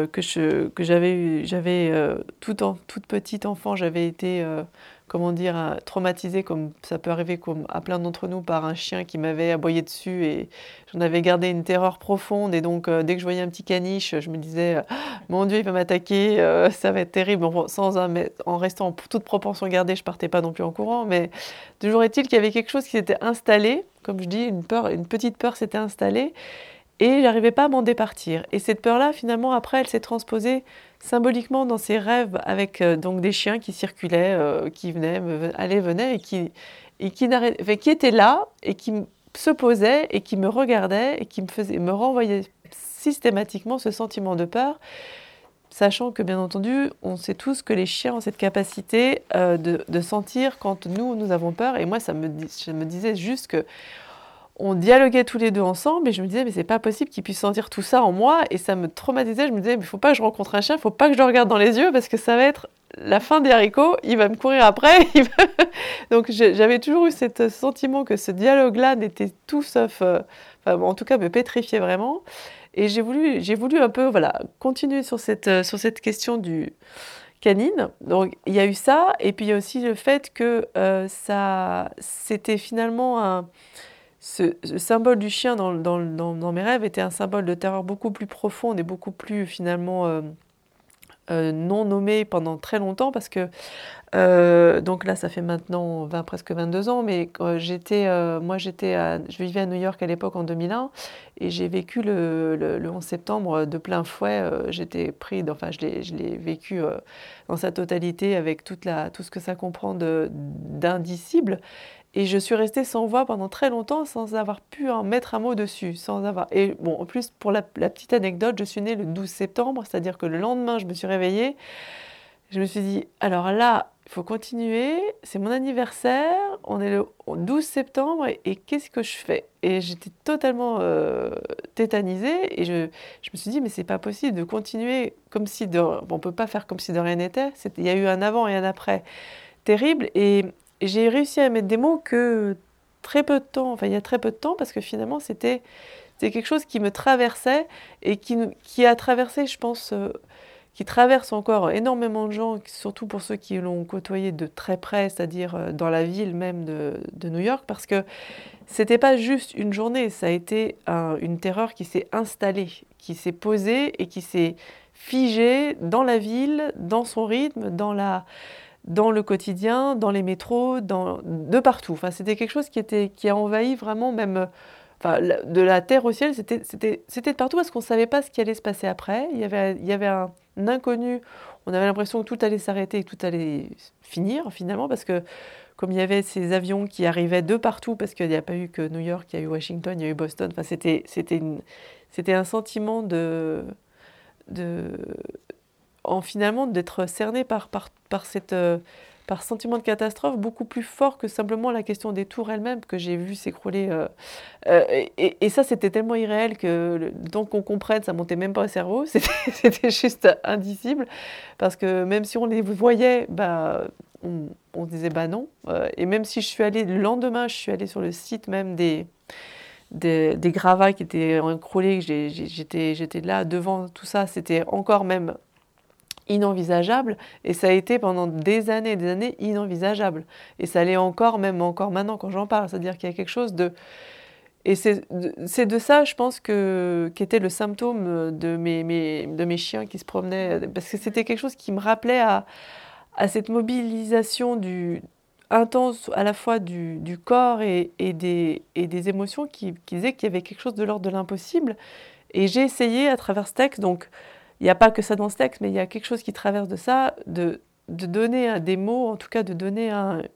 j'avais toute petite enfant, j'avais été traumatisée, comme ça peut arriver à plein d'entre nous, par un chien qui m'avait aboyé dessus, et j'en avais gardé une terreur profonde. Et donc dès que je voyais un petit caniche, je me disais mon Dieu, il va m'attaquer, ça va être terrible. Bon, en restant en toute proportion gardée, je partais pas non plus en courant, mais toujours est-il qu'il y avait quelque chose qui s'était installé, comme je dis, une petite peur s'était installée. Et j'arrivais pas à m'en départir. Et cette peur-là, finalement, après, elle s'est transposée symboliquement dans ces rêves, avec donc des chiens qui circulaient, qui venaient, et qui étaient là, et qui se posaient, et qui me regardaient, et qui me renvoyaient systématiquement ce sentiment de peur, sachant que, bien entendu, on sait tous que les chiens ont cette capacité de sentir quand nous avons peur. Et moi, je me disais juste que on dialoguait tous les deux ensemble, et je me disais, mais c'est pas possible qu'ils puissent sentir tout ça en moi, et ça me traumatisait. Je me disais, mais faut pas que je rencontre un chien, faut pas que je le regarde dans les yeux, parce que ça va être la fin des haricots, il va me courir après. Donc j'avais toujours eu ce sentiment que ce dialogue-là n'était tout sauf, en tout cas me pétrifiait vraiment. Et j'ai voulu un peu continuer sur cette question du canine. Donc il y a eu ça, et puis il y a aussi le fait que c'était finalement ce symbole du chien dans mes rêves était un symbole de terreur beaucoup plus profonde et beaucoup plus finalement non nommé pendant très longtemps parce que donc là ça fait maintenant presque 22 ans, mais je vivais à New York à l'époque en 2001 et j'ai vécu le 11 septembre de plein fouet. Je l'ai vécu dans sa totalité avec tout ce que ça comprend d'indicible. Et je suis restée sans voix pendant très longtemps sans avoir pu en mettre un mot dessus. Et bon, en plus, pour la petite anecdote, je suis née le 12 septembre, c'est-à-dire que le lendemain, je me suis réveillée. Je me suis dit, alors là, il faut continuer, c'est mon anniversaire, on est le 12 septembre, et qu'est-ce que je fais? Et j'étais totalement tétanisée, et je me suis dit, mais c'est pas possible de continuer comme si on peut pas faire comme si de rien n'était. Il y a eu un avant et un après terrible, et j'ai réussi à mettre des mots que il y a très peu de temps, parce que finalement, c'était quelque chose qui me traversait et qui a traversé, je pense, qui traverse encore énormément de gens, surtout pour ceux qui l'ont côtoyé de très près, c'est-à-dire dans la ville même de New York, parce que c'était pas juste une journée, ça a été une terreur qui s'est installée, qui s'est posée et qui s'est figée dans la ville, dans son rythme, dans le quotidien, dans les métros, de partout. Enfin, c'était quelque chose qui a envahi vraiment même, de la terre au ciel, c'était de partout parce qu'on ne savait pas ce qui allait se passer après. Il y avait un inconnu, on avait l'impression que tout allait s'arrêter, que tout allait finir finalement, parce que comme il y avait ces avions qui arrivaient de partout, parce qu'il n'y a pas eu que New York, il y a eu Washington, il y a eu Boston, enfin, c'était un sentiment finalement d'être cerné par sentiment de catastrophe beaucoup plus fort que simplement la question des tours elles-mêmes que j'ai vu s'écrouler. Et ça, c'était tellement irréel que le temps qu'on comprenne, ça montait même pas au cerveau. C'était juste indicible. Parce que même si on les voyait, on disait non. Et même si le lendemain, je suis allée sur le site même des gravats qui étaient écroulés, j'étais là devant tout ça, c'était encore même inenvisageable, et ça a été pendant des années inenvisageable, et ça l'est encore maintenant quand j'en parle, c'est-à-dire qu'il y a quelque chose et c'est de ça, je pense, qu'était le symptôme de mes chiens qui se promenaient, parce que c'était quelque chose qui me rappelait à cette mobilisation intense à la fois du corps et des émotions qui disaient qu'il y avait quelque chose de l'ordre de l'impossible, et j'ai essayé à travers ce texte, donc il n'y a pas que ça dans ce texte, mais il y a quelque chose qui traverse de ça, de donner des mots, en tout cas de donner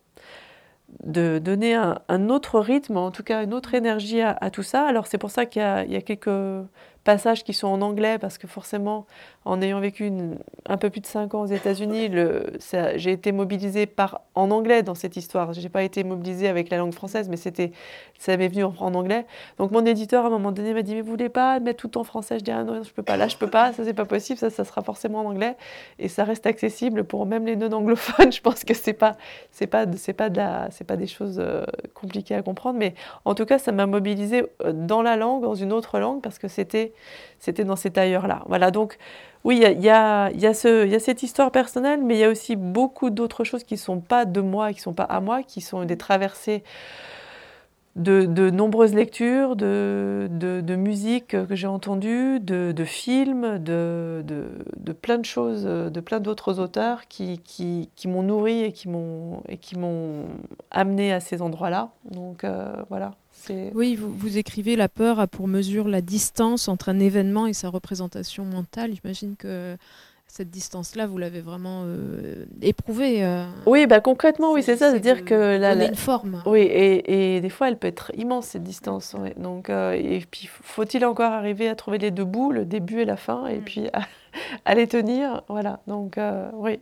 un autre rythme, en tout cas une autre énergie à tout ça. Alors c'est pour ça qu'il y a quelques passages qui sont en anglais, parce que forcément, en ayant vécu un peu plus de 5 ans aux États-Unis, j'ai été mobilisée en anglais dans cette histoire. Je n'ai pas été mobilisée avec la langue française, mais ça m'est venu en anglais. Donc mon éditeur, à un moment donné, m'a dit « Mais vous voulez pas mettre tout en français ?» Je dis « Ah non, je peux pas, là je peux pas, ça c'est pas possible, ça sera forcément en anglais. » Et ça reste accessible pour même les non-anglophones. Je pense que c'est pas des choses compliquées à comprendre, mais en tout cas, ça m'a mobilisée dans la langue, dans une autre langue, parce que c'était dans cet ailleurs-là. Voilà, donc oui, il y a cette histoire personnelle, mais il y a aussi beaucoup d'autres choses qui ne sont pas de moi, qui ne sont pas à moi, qui sont des traversées de nombreuses lectures, de musique que j'ai entendues, de films, de plein de choses, de plein d'autres auteurs qui m'ont nourri et qui m'ont amené à ces endroits-là. Donc voilà. Oui, vous écrivez « La peur a pour mesure la distance entre un événement et sa représentation mentale ». J'imagine que cette distance-là, vous l'avez vraiment éprouvée. Oui, concrètement, oui, c'est ça. C'est-à-dire que donner une forme. Oui, et des fois, elle peut être immense, cette distance. Ouais. Donc, et puis, faut-il encore arriver à trouver les deux bouts, le début et la fin, et puis à les tenir. Voilà, donc oui.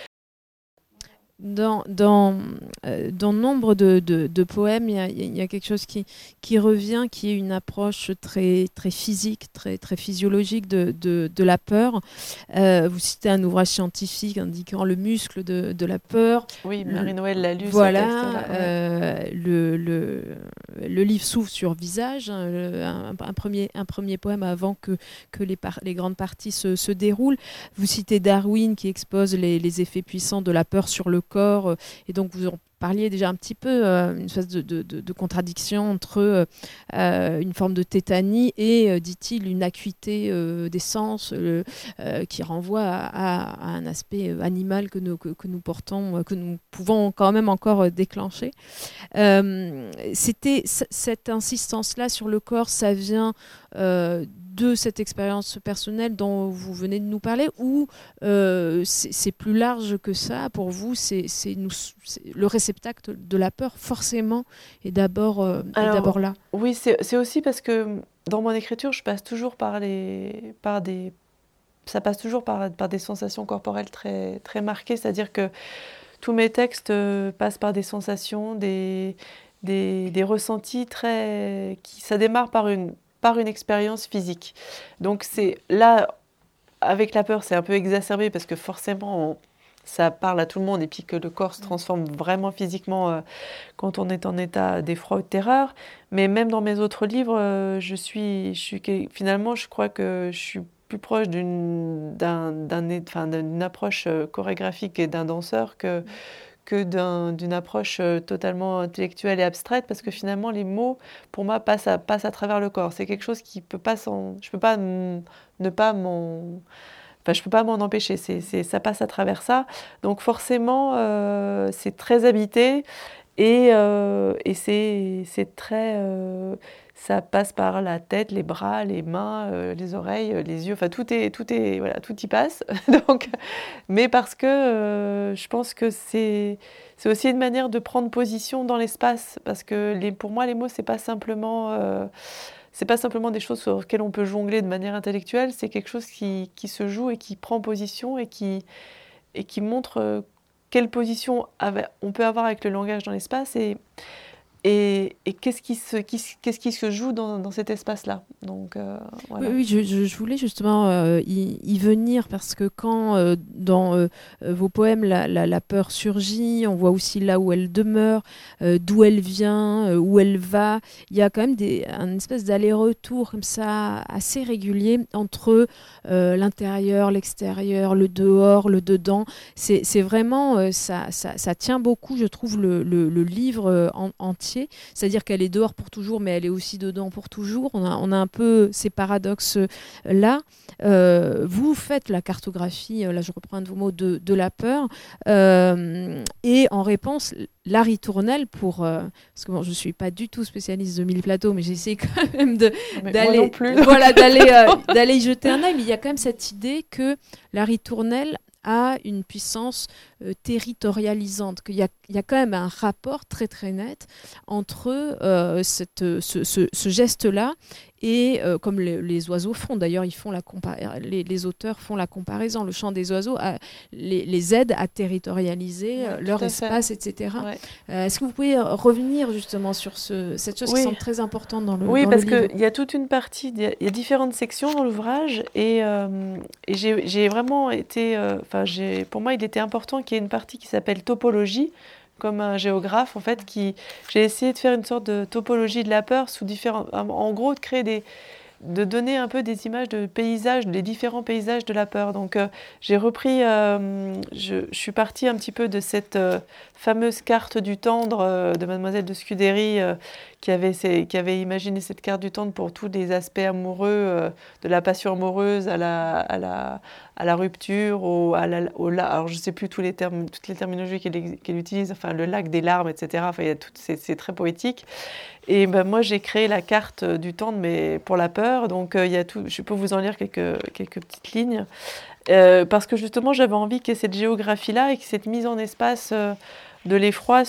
Dans nombre de poèmes, il y a quelque chose qui revient, qui est une approche très, très physique, très, très physiologique de la peur. Vous citez un ouvrage scientifique indiquant le muscle de la peur. Oui, Marie-Noël l'a lu. Voilà, le livre s'ouvre sur Visage, un premier poème avant que les grandes parties se déroulent. Vous citez Darwin qui expose les effets puissants de la peur sur le corps, et donc vous en parliez déjà un petit peu, une espèce de contradiction entre une forme de tétanie et, dit-il, une acuité des sens qui renvoie à un aspect animal que nous portons, que nous pouvons quand même encore déclencher. Cette insistance-là sur le corps, ça vient de cette expérience personnelle dont vous venez de nous parler, ou c'est plus large que ça pour vous, c'est le réceptacle de la peur forcément est d'abord là. Oui, c'est aussi parce que dans mon écriture, je passe toujours ça passe toujours par des sensations corporelles très, très marquées, c'est-à-dire que tous mes textes passent par des sensations, des ressentis ça démarre par une expérience physique. Donc là, avec la peur, c'est un peu exacerbé parce que forcément, ça parle à tout le monde et puis que le corps se transforme vraiment physiquement quand on est en état d'effroi ou de terreur. Mais même dans mes autres livres, finalement, je crois que je suis plus proche d'une approche chorégraphique et d'un danseur que d'une approche totalement intellectuelle et abstraite, parce que finalement les mots pour moi passent à travers le corps. C'est quelque chose qui peut pas je peux pas je peux pas m'en empêcher, ça passe à travers ça, donc forcément c'est très habité et c'est très ça passe par la tête, les bras, les mains, les oreilles, les yeux, enfin tout voilà, tout y passe. Donc, mais parce que je pense que c'est aussi une manière de prendre position dans l'espace, parce que pour moi les mots c'est pas simplement des choses sur lesquelles on peut jongler de manière intellectuelle, c'est quelque chose qui se joue et qui prend position et qui montre quelle position on peut avoir avec le langage dans l'espace et qu'est-ce qui se joue dans cet espace-là. Donc, voilà. Oui, je voulais justement y venir, parce que quand dans vos poèmes la peur surgit, on voit aussi là où elle demeure, d'où elle vient, où elle va. Il y a quand même un espèce d'aller-retour comme ça assez régulier entre l'intérieur, l'extérieur, le dehors, le dedans. C'est vraiment ça tient beaucoup, je trouve, le livre entier. C'est-à-dire qu'elle est dehors pour toujours, mais elle est aussi dedans pour toujours. On a un peu ces paradoxes-là. Vous faites la cartographie, là je reprends un de vos mots, de la peur. Et en réponse, Larry Tournelle, parce que bon, je ne suis pas du tout spécialiste de Mille Plateaux, mais j'essaie quand même d'aller y jeter un œil. Mais il y a quand même cette idée que Larry Tournelle a une puissance territorialisante, qu'il y a quand même un rapport très très net entre ce geste-là et comme les oiseaux font, d'ailleurs les auteurs font la comparaison, le chant des oiseaux les aide à territorialiser leur espace, etc. Ouais. Est-ce que vous pouvez revenir justement sur cette chose qui semble très importante dans le livre ? Oui, parce qu'il y a toute une partie, il y a différentes sections dans l'ouvrage et j'ai vraiment été, pour moi il était important qu'il y ait une partie qui s'appelle topologie, comme un géographe en fait, j'ai essayé de faire une sorte de topologie de la peur en gros de donner un peu des images de paysages, des différents paysages de la peur. Donc j'ai repris, je suis partie un petit peu de cette fameuse carte du tendre de Mademoiselle de Scudéry qui avait imaginé cette carte du tendre pour tous les aspects amoureux, de la passion amoureuse à la rupture, alors je ne sais plus toutes les terminologies qu'elle utilise, enfin le lac des larmes, etc. Enfin, c'est très poétique. Et ben, moi, j'ai créé la carte du tendre, mais pour la peur. Donc, il y a tout. Je peux vous en lire quelques petites lignes. Parce que justement, j'avais envie que cette géographie-là et que cette mise en espace de l'effroi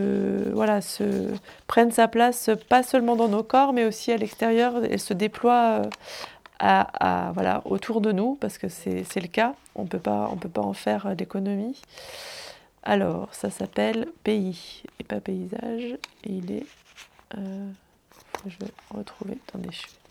prenne sa place, pas seulement dans nos corps, mais aussi à l'extérieur. Elle se déploie autour de nous, parce que c'est le cas. On peut pas en faire l'économie. Alors, ça s'appelle Pays et pas Paysage. Et il est... je vais retrouver, attendez.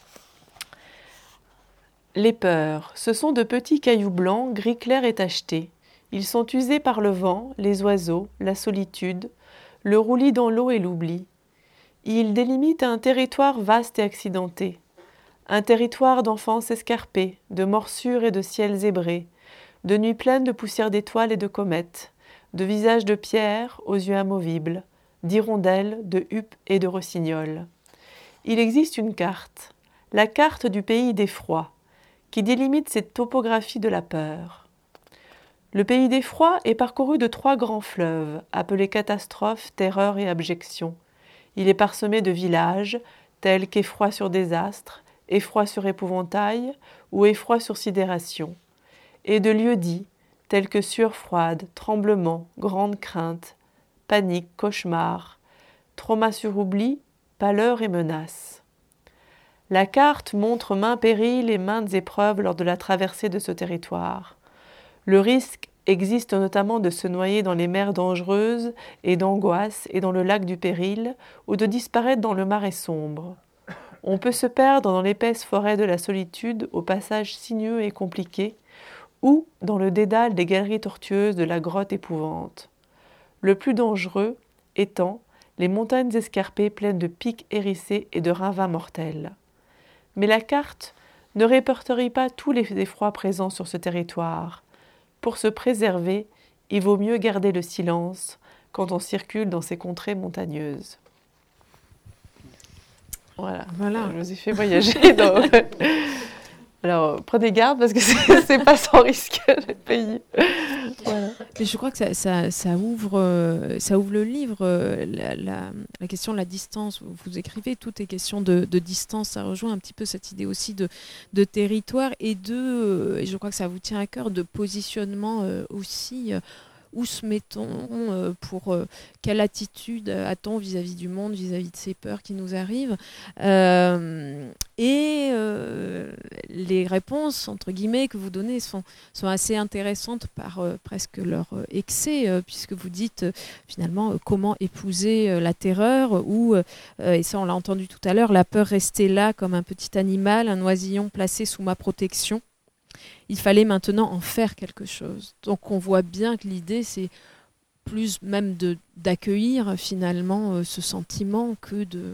Les peurs, ce sont de petits cailloux blancs, gris clair et tachetés. Ils sont usés par le vent, les oiseaux, la solitude, le roulis dans l'eau et l'oubli. Ils délimitent un territoire vaste et accidenté. Un territoire d'enfance escarpée, de morsures et de ciels zébrés, de nuits pleines de poussière d'étoiles et de comètes, de visages de pierre aux yeux amovibles, d'hirondelles, de huppes et de rossignols. Il existe une carte, la carte du pays d'effroi, qui délimite cette topographie de la peur. Le pays d'effroi est parcouru de 3 grands fleuves, appelés catastrophe, terreur et abjection. Il est parsemé de villages, tels qu'Effroi sur désastre, Effroi sur épouvantail ou Effroi sur sidération, et de lieux-dits, tels que sueur froide, tremblement, grande crainte, panique, cauchemar, trauma sur oubli, pâleur et menace. La carte montre maints périls et maintes épreuves lors de la traversée de ce territoire. Le risque existe notamment de se noyer dans les mers dangereuses et d'angoisse et dans le lac du péril, ou de disparaître dans le marais sombre. On peut se perdre dans l'épaisse forêt de la solitude aux passages sinueux et compliqués, ou dans le dédale des galeries tortueuses de la grotte épouvante. Le plus dangereux étant les montagnes escarpées pleines de pics hérissés et de ravins mortels. Mais la carte ne répertorie pas tous les effrois présents sur ce territoire. Pour se préserver, il vaut mieux garder le silence quand on circule dans ces contrées montagneuses. Voilà. Je vous ai fait voyager dans... Alors, prenez garde parce que c'est pas sans risque, le pays. Voilà. Mais je crois que ça ouvre le livre, la question de la distance. Vous écrivez, tout est question de distance. Ça rejoint un petit peu cette idée aussi de territoire et et je crois que ça vous tient à cœur, de positionnement aussi. Où se mettons quelle attitude a-t-on vis-à-vis du monde, vis-à-vis de ces peurs qui nous arrivent les réponses, entre guillemets, que vous donnez sont assez intéressantes par presque leur excès, puisque vous dites finalement comment épouser la terreur ou, et ça on l'a entendu tout à l'heure, la peur restait là comme un petit animal, un oisillon placé sous ma protection. Il fallait maintenant en faire quelque chose. Donc on voit bien que l'idée, c'est plus même d'accueillir finalement ce sentiment que de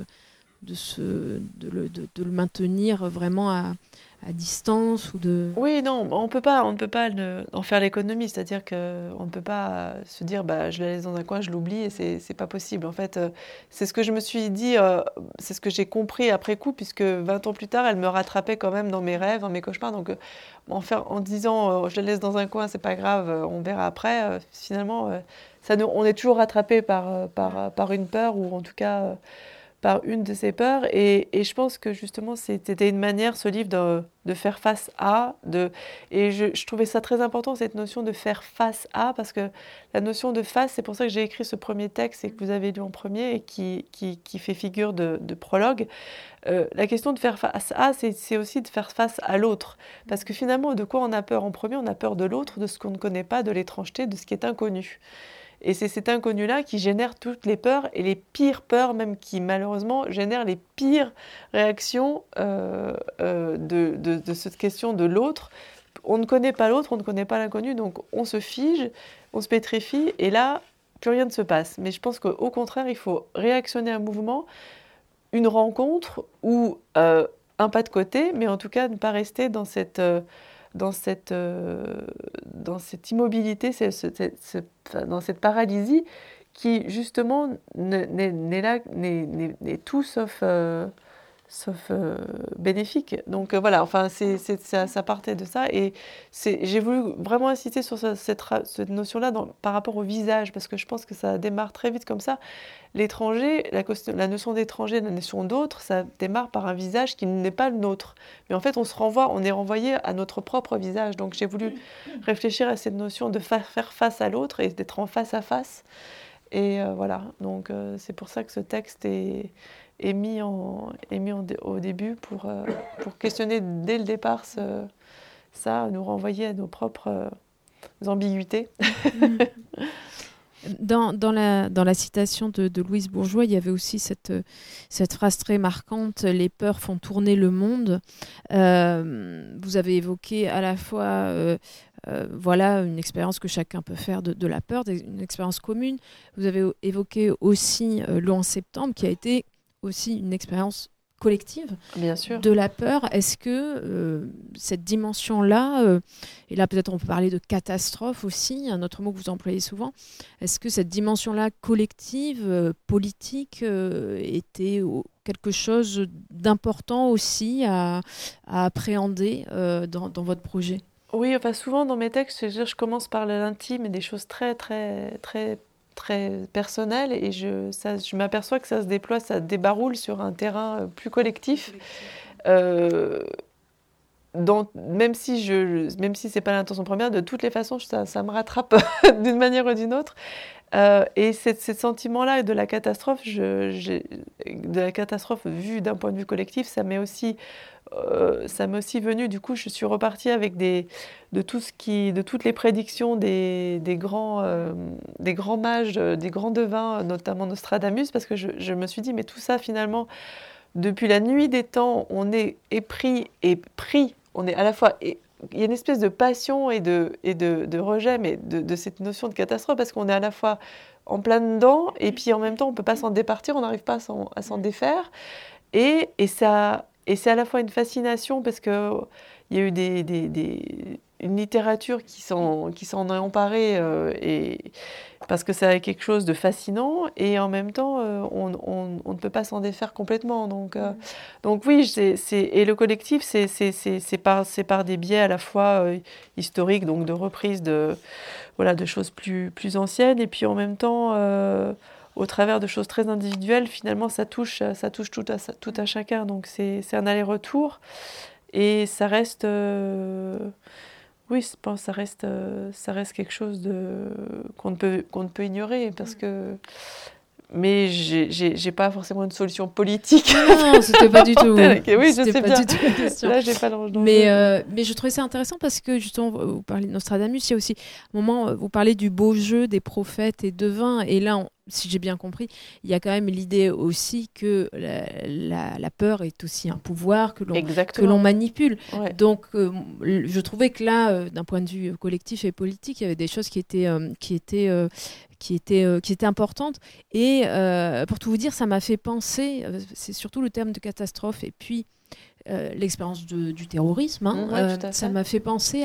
le maintenir vraiment à distance ou de... Oui, non, on ne peut pas en faire l'économie, c'est-à-dire qu'on ne peut pas se dire je la laisse dans un coin, je l'oublie et c'est pas possible. En fait, c'est ce que je me suis dit, c'est ce que j'ai compris après coup, puisque 20 ans plus tard, elle me rattrapait quand même dans mes rêves, dans mes cauchemars. Donc en disant je la laisse dans un coin, c'est pas grave, on verra après, finalement, on est toujours rattrapé par une peur ou en tout cas... par une de ces peurs, et je pense que justement c'était une manière, ce livre, de faire face à, et je trouvais ça très important, cette notion de faire face à, parce que la notion de face, c'est pour ça que j'ai écrit ce premier texte et que vous avez lu en premier et qui fait figure de prologue. La question de faire face à, c'est aussi de faire face à l'autre, parce que finalement, de quoi on a peur en premier? On a peur de l'autre, de ce qu'on ne connaît pas, de l'étrangeté, de ce qui est inconnu. Et c'est cet inconnu-là qui génère toutes les peurs, et les pires peurs même, qui malheureusement génèrent les pires réactions de cette question de l'autre. On ne connaît pas l'autre, on ne connaît pas l'inconnu, donc on se fige, on se pétrifie, et là, plus rien ne se passe. Mais je pense qu'au contraire, il faut réactionner un mouvement, une rencontre, ou un pas de côté, mais en tout cas ne pas rester dans cette immobilité, dans cette paralysie qui justement n'est tout sauf bénéfique. Donc voilà, enfin ça partait de ça, et j'ai voulu vraiment insister sur cette notion-là par rapport au visage, parce que je pense que ça démarre très vite comme ça. L'étranger, la notion d'étranger, la notion d'autre, ça démarre par un visage qui n'est pas le nôtre. Mais en fait, on est renvoyé à notre propre visage. Donc j'ai voulu réfléchir à cette notion de faire face à l'autre et d'être en face à face. Et voilà, donc c'est pour ça que ce texte est mis au début pour questionner dès le départ ça, nous renvoyer à nos propres ambiguïtés. Dans la citation de Louise Bourgeois, il y avait aussi cette phrase très marquante: les peurs font tourner le monde. Vous avez évoqué à la fois voilà, une expérience que chacun peut faire de la peur, une expérience commune. Vous avez évoqué aussi l'eau en septembre, qui a été aussi une expérience collective Bien sûr. de la peur. Est-ce que cette dimension-là, et là peut-être on peut parler de catastrophe aussi, un autre mot que vous employez souvent, est-ce que cette dimension-là collective, politique, était quelque chose d'important aussi à appréhender dans votre projet? Oui, enfin souvent dans mes textes, je commence par l'intime et des choses très, très, très, très personnelles et je m'aperçois que ça se déploie, ça débaroule sur un terrain plus collectif. Même si c'est pas l'intention première, de toutes les façons, ça me rattrape d'une manière ou d'une autre. Et ce sentiment-là de la catastrophe, de la catastrophe vue d'un point de vue collectif, ça m'est aussi venu. Du coup, je suis repartie avec de toutes les prédictions des grands mages, des grands devins, notamment Nostradamus, parce que je me suis dit, mais tout ça, finalement, depuis la nuit des temps, on est épris et pris. On est à la fois... Il y a une espèce de passion et de rejet, mais de cette notion de catastrophe, parce qu'on est à la fois en plein dedans, et puis en même temps, on ne peut pas s'en départir, on n'arrive pas à s'en défaire. Et c'est à la fois une fascination, parce qu'il y a eu une littérature qui s'en est emparée, et parce que ça a quelque chose de fascinant, et en même temps, on ne peut pas s'en défaire complètement. Donc oui, et le collectif, c'est par des biais à la fois historiques, donc de reprises de choses plus anciennes, et puis en même temps, au travers de choses très individuelles, finalement, ça touche tout à chacun. Donc c'est un aller-retour, et ça reste... Oui, je pense que ça reste quelque chose qu'on ne peut ignorer, parce que... Mais j'ai pas forcément une solution politique. Non, c'était pas du tout. Oui, je sais bien. Du tout la question. Là, j'ai pas l'enjeu. Mais je trouvais ça intéressant parce que justement, vous parlez de Nostradamus, il y a aussi un moment, vous parlez du beau jeu des prophètes et devins, et là, si j'ai bien compris, il y a quand même l'idée aussi que la peur est aussi un pouvoir que l'on manipule. Ouais. Donc, je trouvais que là, d'un point de vue collectif et politique, il y avait des choses qui étaient importantes. Et pour tout vous dire, ça m'a fait penser, c'est surtout le terme de catastrophe, et puis l'expérience du terrorisme, ça m'a fait penser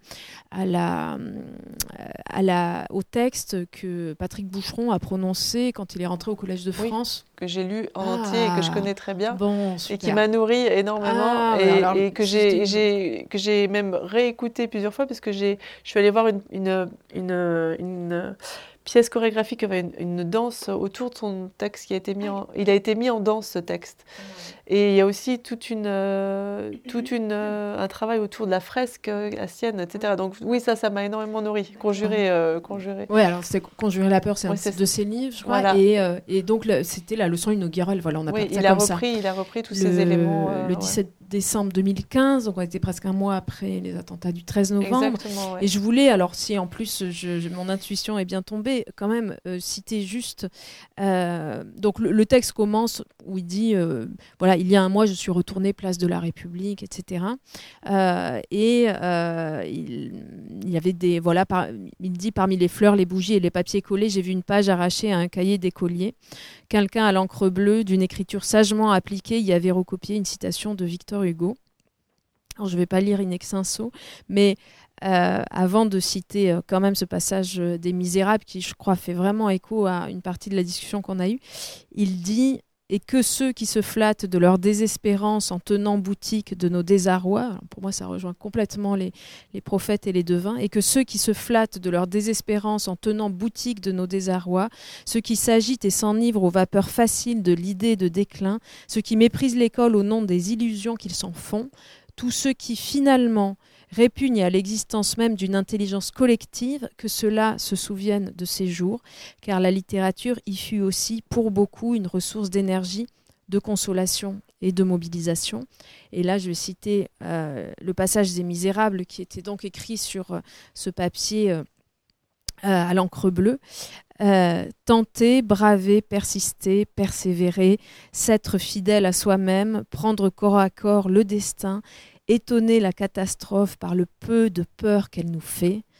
au texte que Patrick Boucheron a prononcé quand il est rentré au Collège de France. Que j'ai lu en entier et que je connais très bien, bon, et qui m'a nourri énormément, et que j'ai même réécouté plusieurs fois, parce que je suis allée voir une pièce chorégraphique avec une danse autour de son texte qui a été il a été mis en danse, ce texte. Et il y a aussi un travail autour de la fresque à Sienne, etc. Donc oui, ça m'a énormément nourri. Conjurer. Oui, alors c'était Conjurer la peur, c'est un de ses livres, je crois. Voilà. Et donc c'était la leçon inaugurale. Voilà, on appelle ça comme ça. Il a repris tous ces éléments. Le 17 décembre 2015, donc on était presque un mois après les attentats du 13 novembre. Exactement, ouais. Et je voulais, alors si en plus mon intuition est bien tombée, quand même citer juste. Donc le texte commence où il dit voilà, il y a un mois, je suis retourné place de la République, etc. Il y avait des il dit parmi les fleurs, les bougies et les papiers collés, j'ai vu une page arrachée à un cahier d'écolier. Quelqu'un à l'encre bleue, d'une écriture sagement appliquée, y avait recopié une citation de Victor Hugo. Alors, je ne vais pas lire in extenso, mais avant de citer quand même ce passage des Misérables, qui, je crois, fait vraiment écho à une partie de la discussion qu'on a eue, il dit « Et que ceux qui se flattent de leur désespérance en tenant boutique de nos désarrois », alors pour moi ça rejoint complètement les prophètes et les devins, « et que ceux qui se flattent de leur désespérance en tenant boutique de nos désarrois, ceux qui s'agitent et s'enivrent aux vapeurs faciles de l'idée de déclin, ceux qui méprisent l'école au nom des illusions qu'ils s'en font, tous ceux qui finalement répugnent à l'existence même d'une intelligence collective, que ceux-là se souviennent de ces jours, car la littérature y fut aussi pour beaucoup une ressource d'énergie, de consolation et de mobilisation. » Et là, je vais citer le passage des Misérables qui était donc écrit sur ce papier à l'encre bleue. Tenter, braver, persister, persévérer, s'être fidèle à soi-même, prendre corps à corps le destin, étonner la catastrophe par le peu de peur qu'elle nous fait,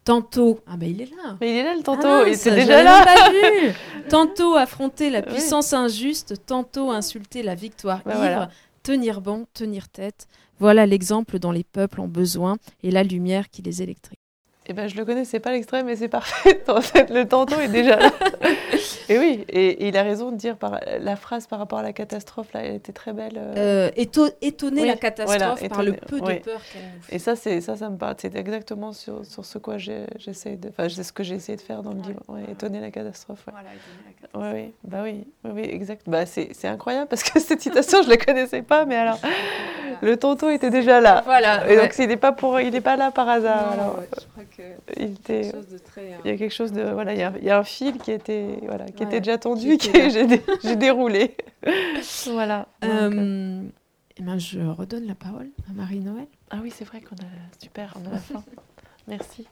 Tantôt, ah ben il est là. Mais il est là le tantôt, Ah, il était ça, déjà j'avais là. même pas vu. Tantôt affronter la Oui. puissance injuste, tantôt insulter la victoire Ben ivre, voilà. tenir bon, tenir tête. Voilà l'exemple dont les peuples ont besoin et la lumière qui les électrise. Eh ben, je le connaissais pas l'extrait, mais c'est parfait. En fait, le tantôt est déjà là. Et oui, et il a raison de dire la phrase par rapport à la catastrophe, là, elle était très belle. Étonner Oui, la catastrophe voilà, par le étonner, peu de oui. peur qu'elle nous fait. Et ça me parle. C'est exactement sur ce quoi j'essaie de. Enfin, c'est ce que j'ai essayé de faire dans le livre. Ouais, étonner la catastrophe. Ouais. Voilà, étonner la catastrophe. Oui, bah oui, exact. Bah c'est incroyable parce que cette citation, je la connaissais pas, mais alors le tonton était déjà là. Voilà. Et ouais. donc il n'est pas là par hasard. Non, Alors, ouais, je crois que il était. quelque chose de très. Il y a quelque chose de voilà, il y a un fil qui était qui Ouais, était déjà tendu, qui était j'ai déroulé. Voilà. Donc, Eh ben, je redonne la parole à Marie-Noël. ah oui, c'est vrai qu'on a super, on a la fin. Merci.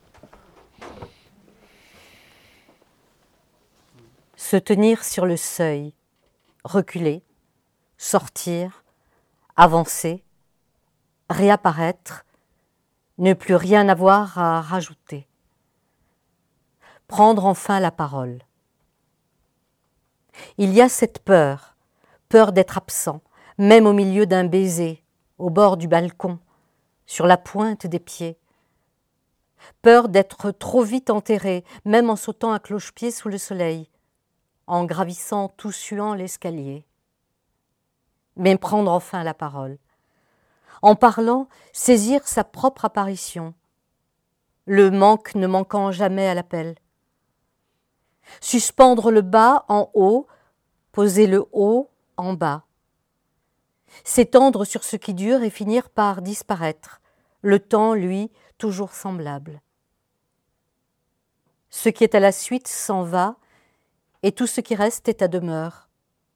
Se tenir sur le seuil, reculer, sortir, avancer, réapparaître, ne plus rien avoir à rajouter. Prendre enfin la parole. Il y a cette peur d'être absent, même au milieu d'un baiser, au bord du balcon, sur la pointe des pieds. Peur d'être trop vite enterré, même en sautant à cloche-pied sous le soleil, en gravissant tout suant l'escalier. Mais prendre enfin la parole. En parlant, saisir sa propre apparition, le manque ne manquant jamais à l'appel. Suspendre le bas en haut, poser le haut en bas. S'étendre sur ce qui dure et finir par disparaître, le temps, lui, toujours semblable. Ce qui est à la suite s'en va, et tout ce qui reste est à demeure.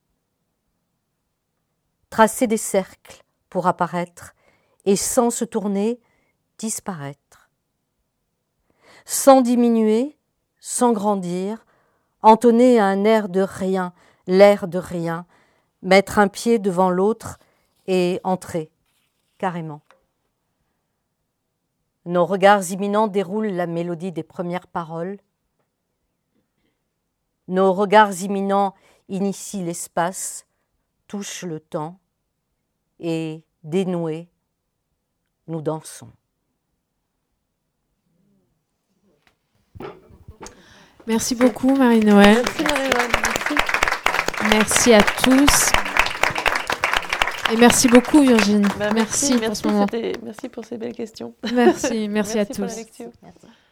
Tracer des cercles pour apparaître, et sans se tourner, disparaître. Sans diminuer, sans grandir, entonner un air de rien, l'air de rien, mettre un pied devant l'autre et entrer, carrément. Nos regards imminents déroulent la mélodie des premières paroles. Nos regards imminents initient l'espace, touchent le temps, et dénoués, nous dansons. Merci beaucoup, Marie-Noël. Merci Marie-Noël, merci. Merci à tous. Et merci beaucoup, Virginie. Bah, merci pour ce moment. Merci pour ces belles questions. Merci à Merci pour la tous. lecture. Merci.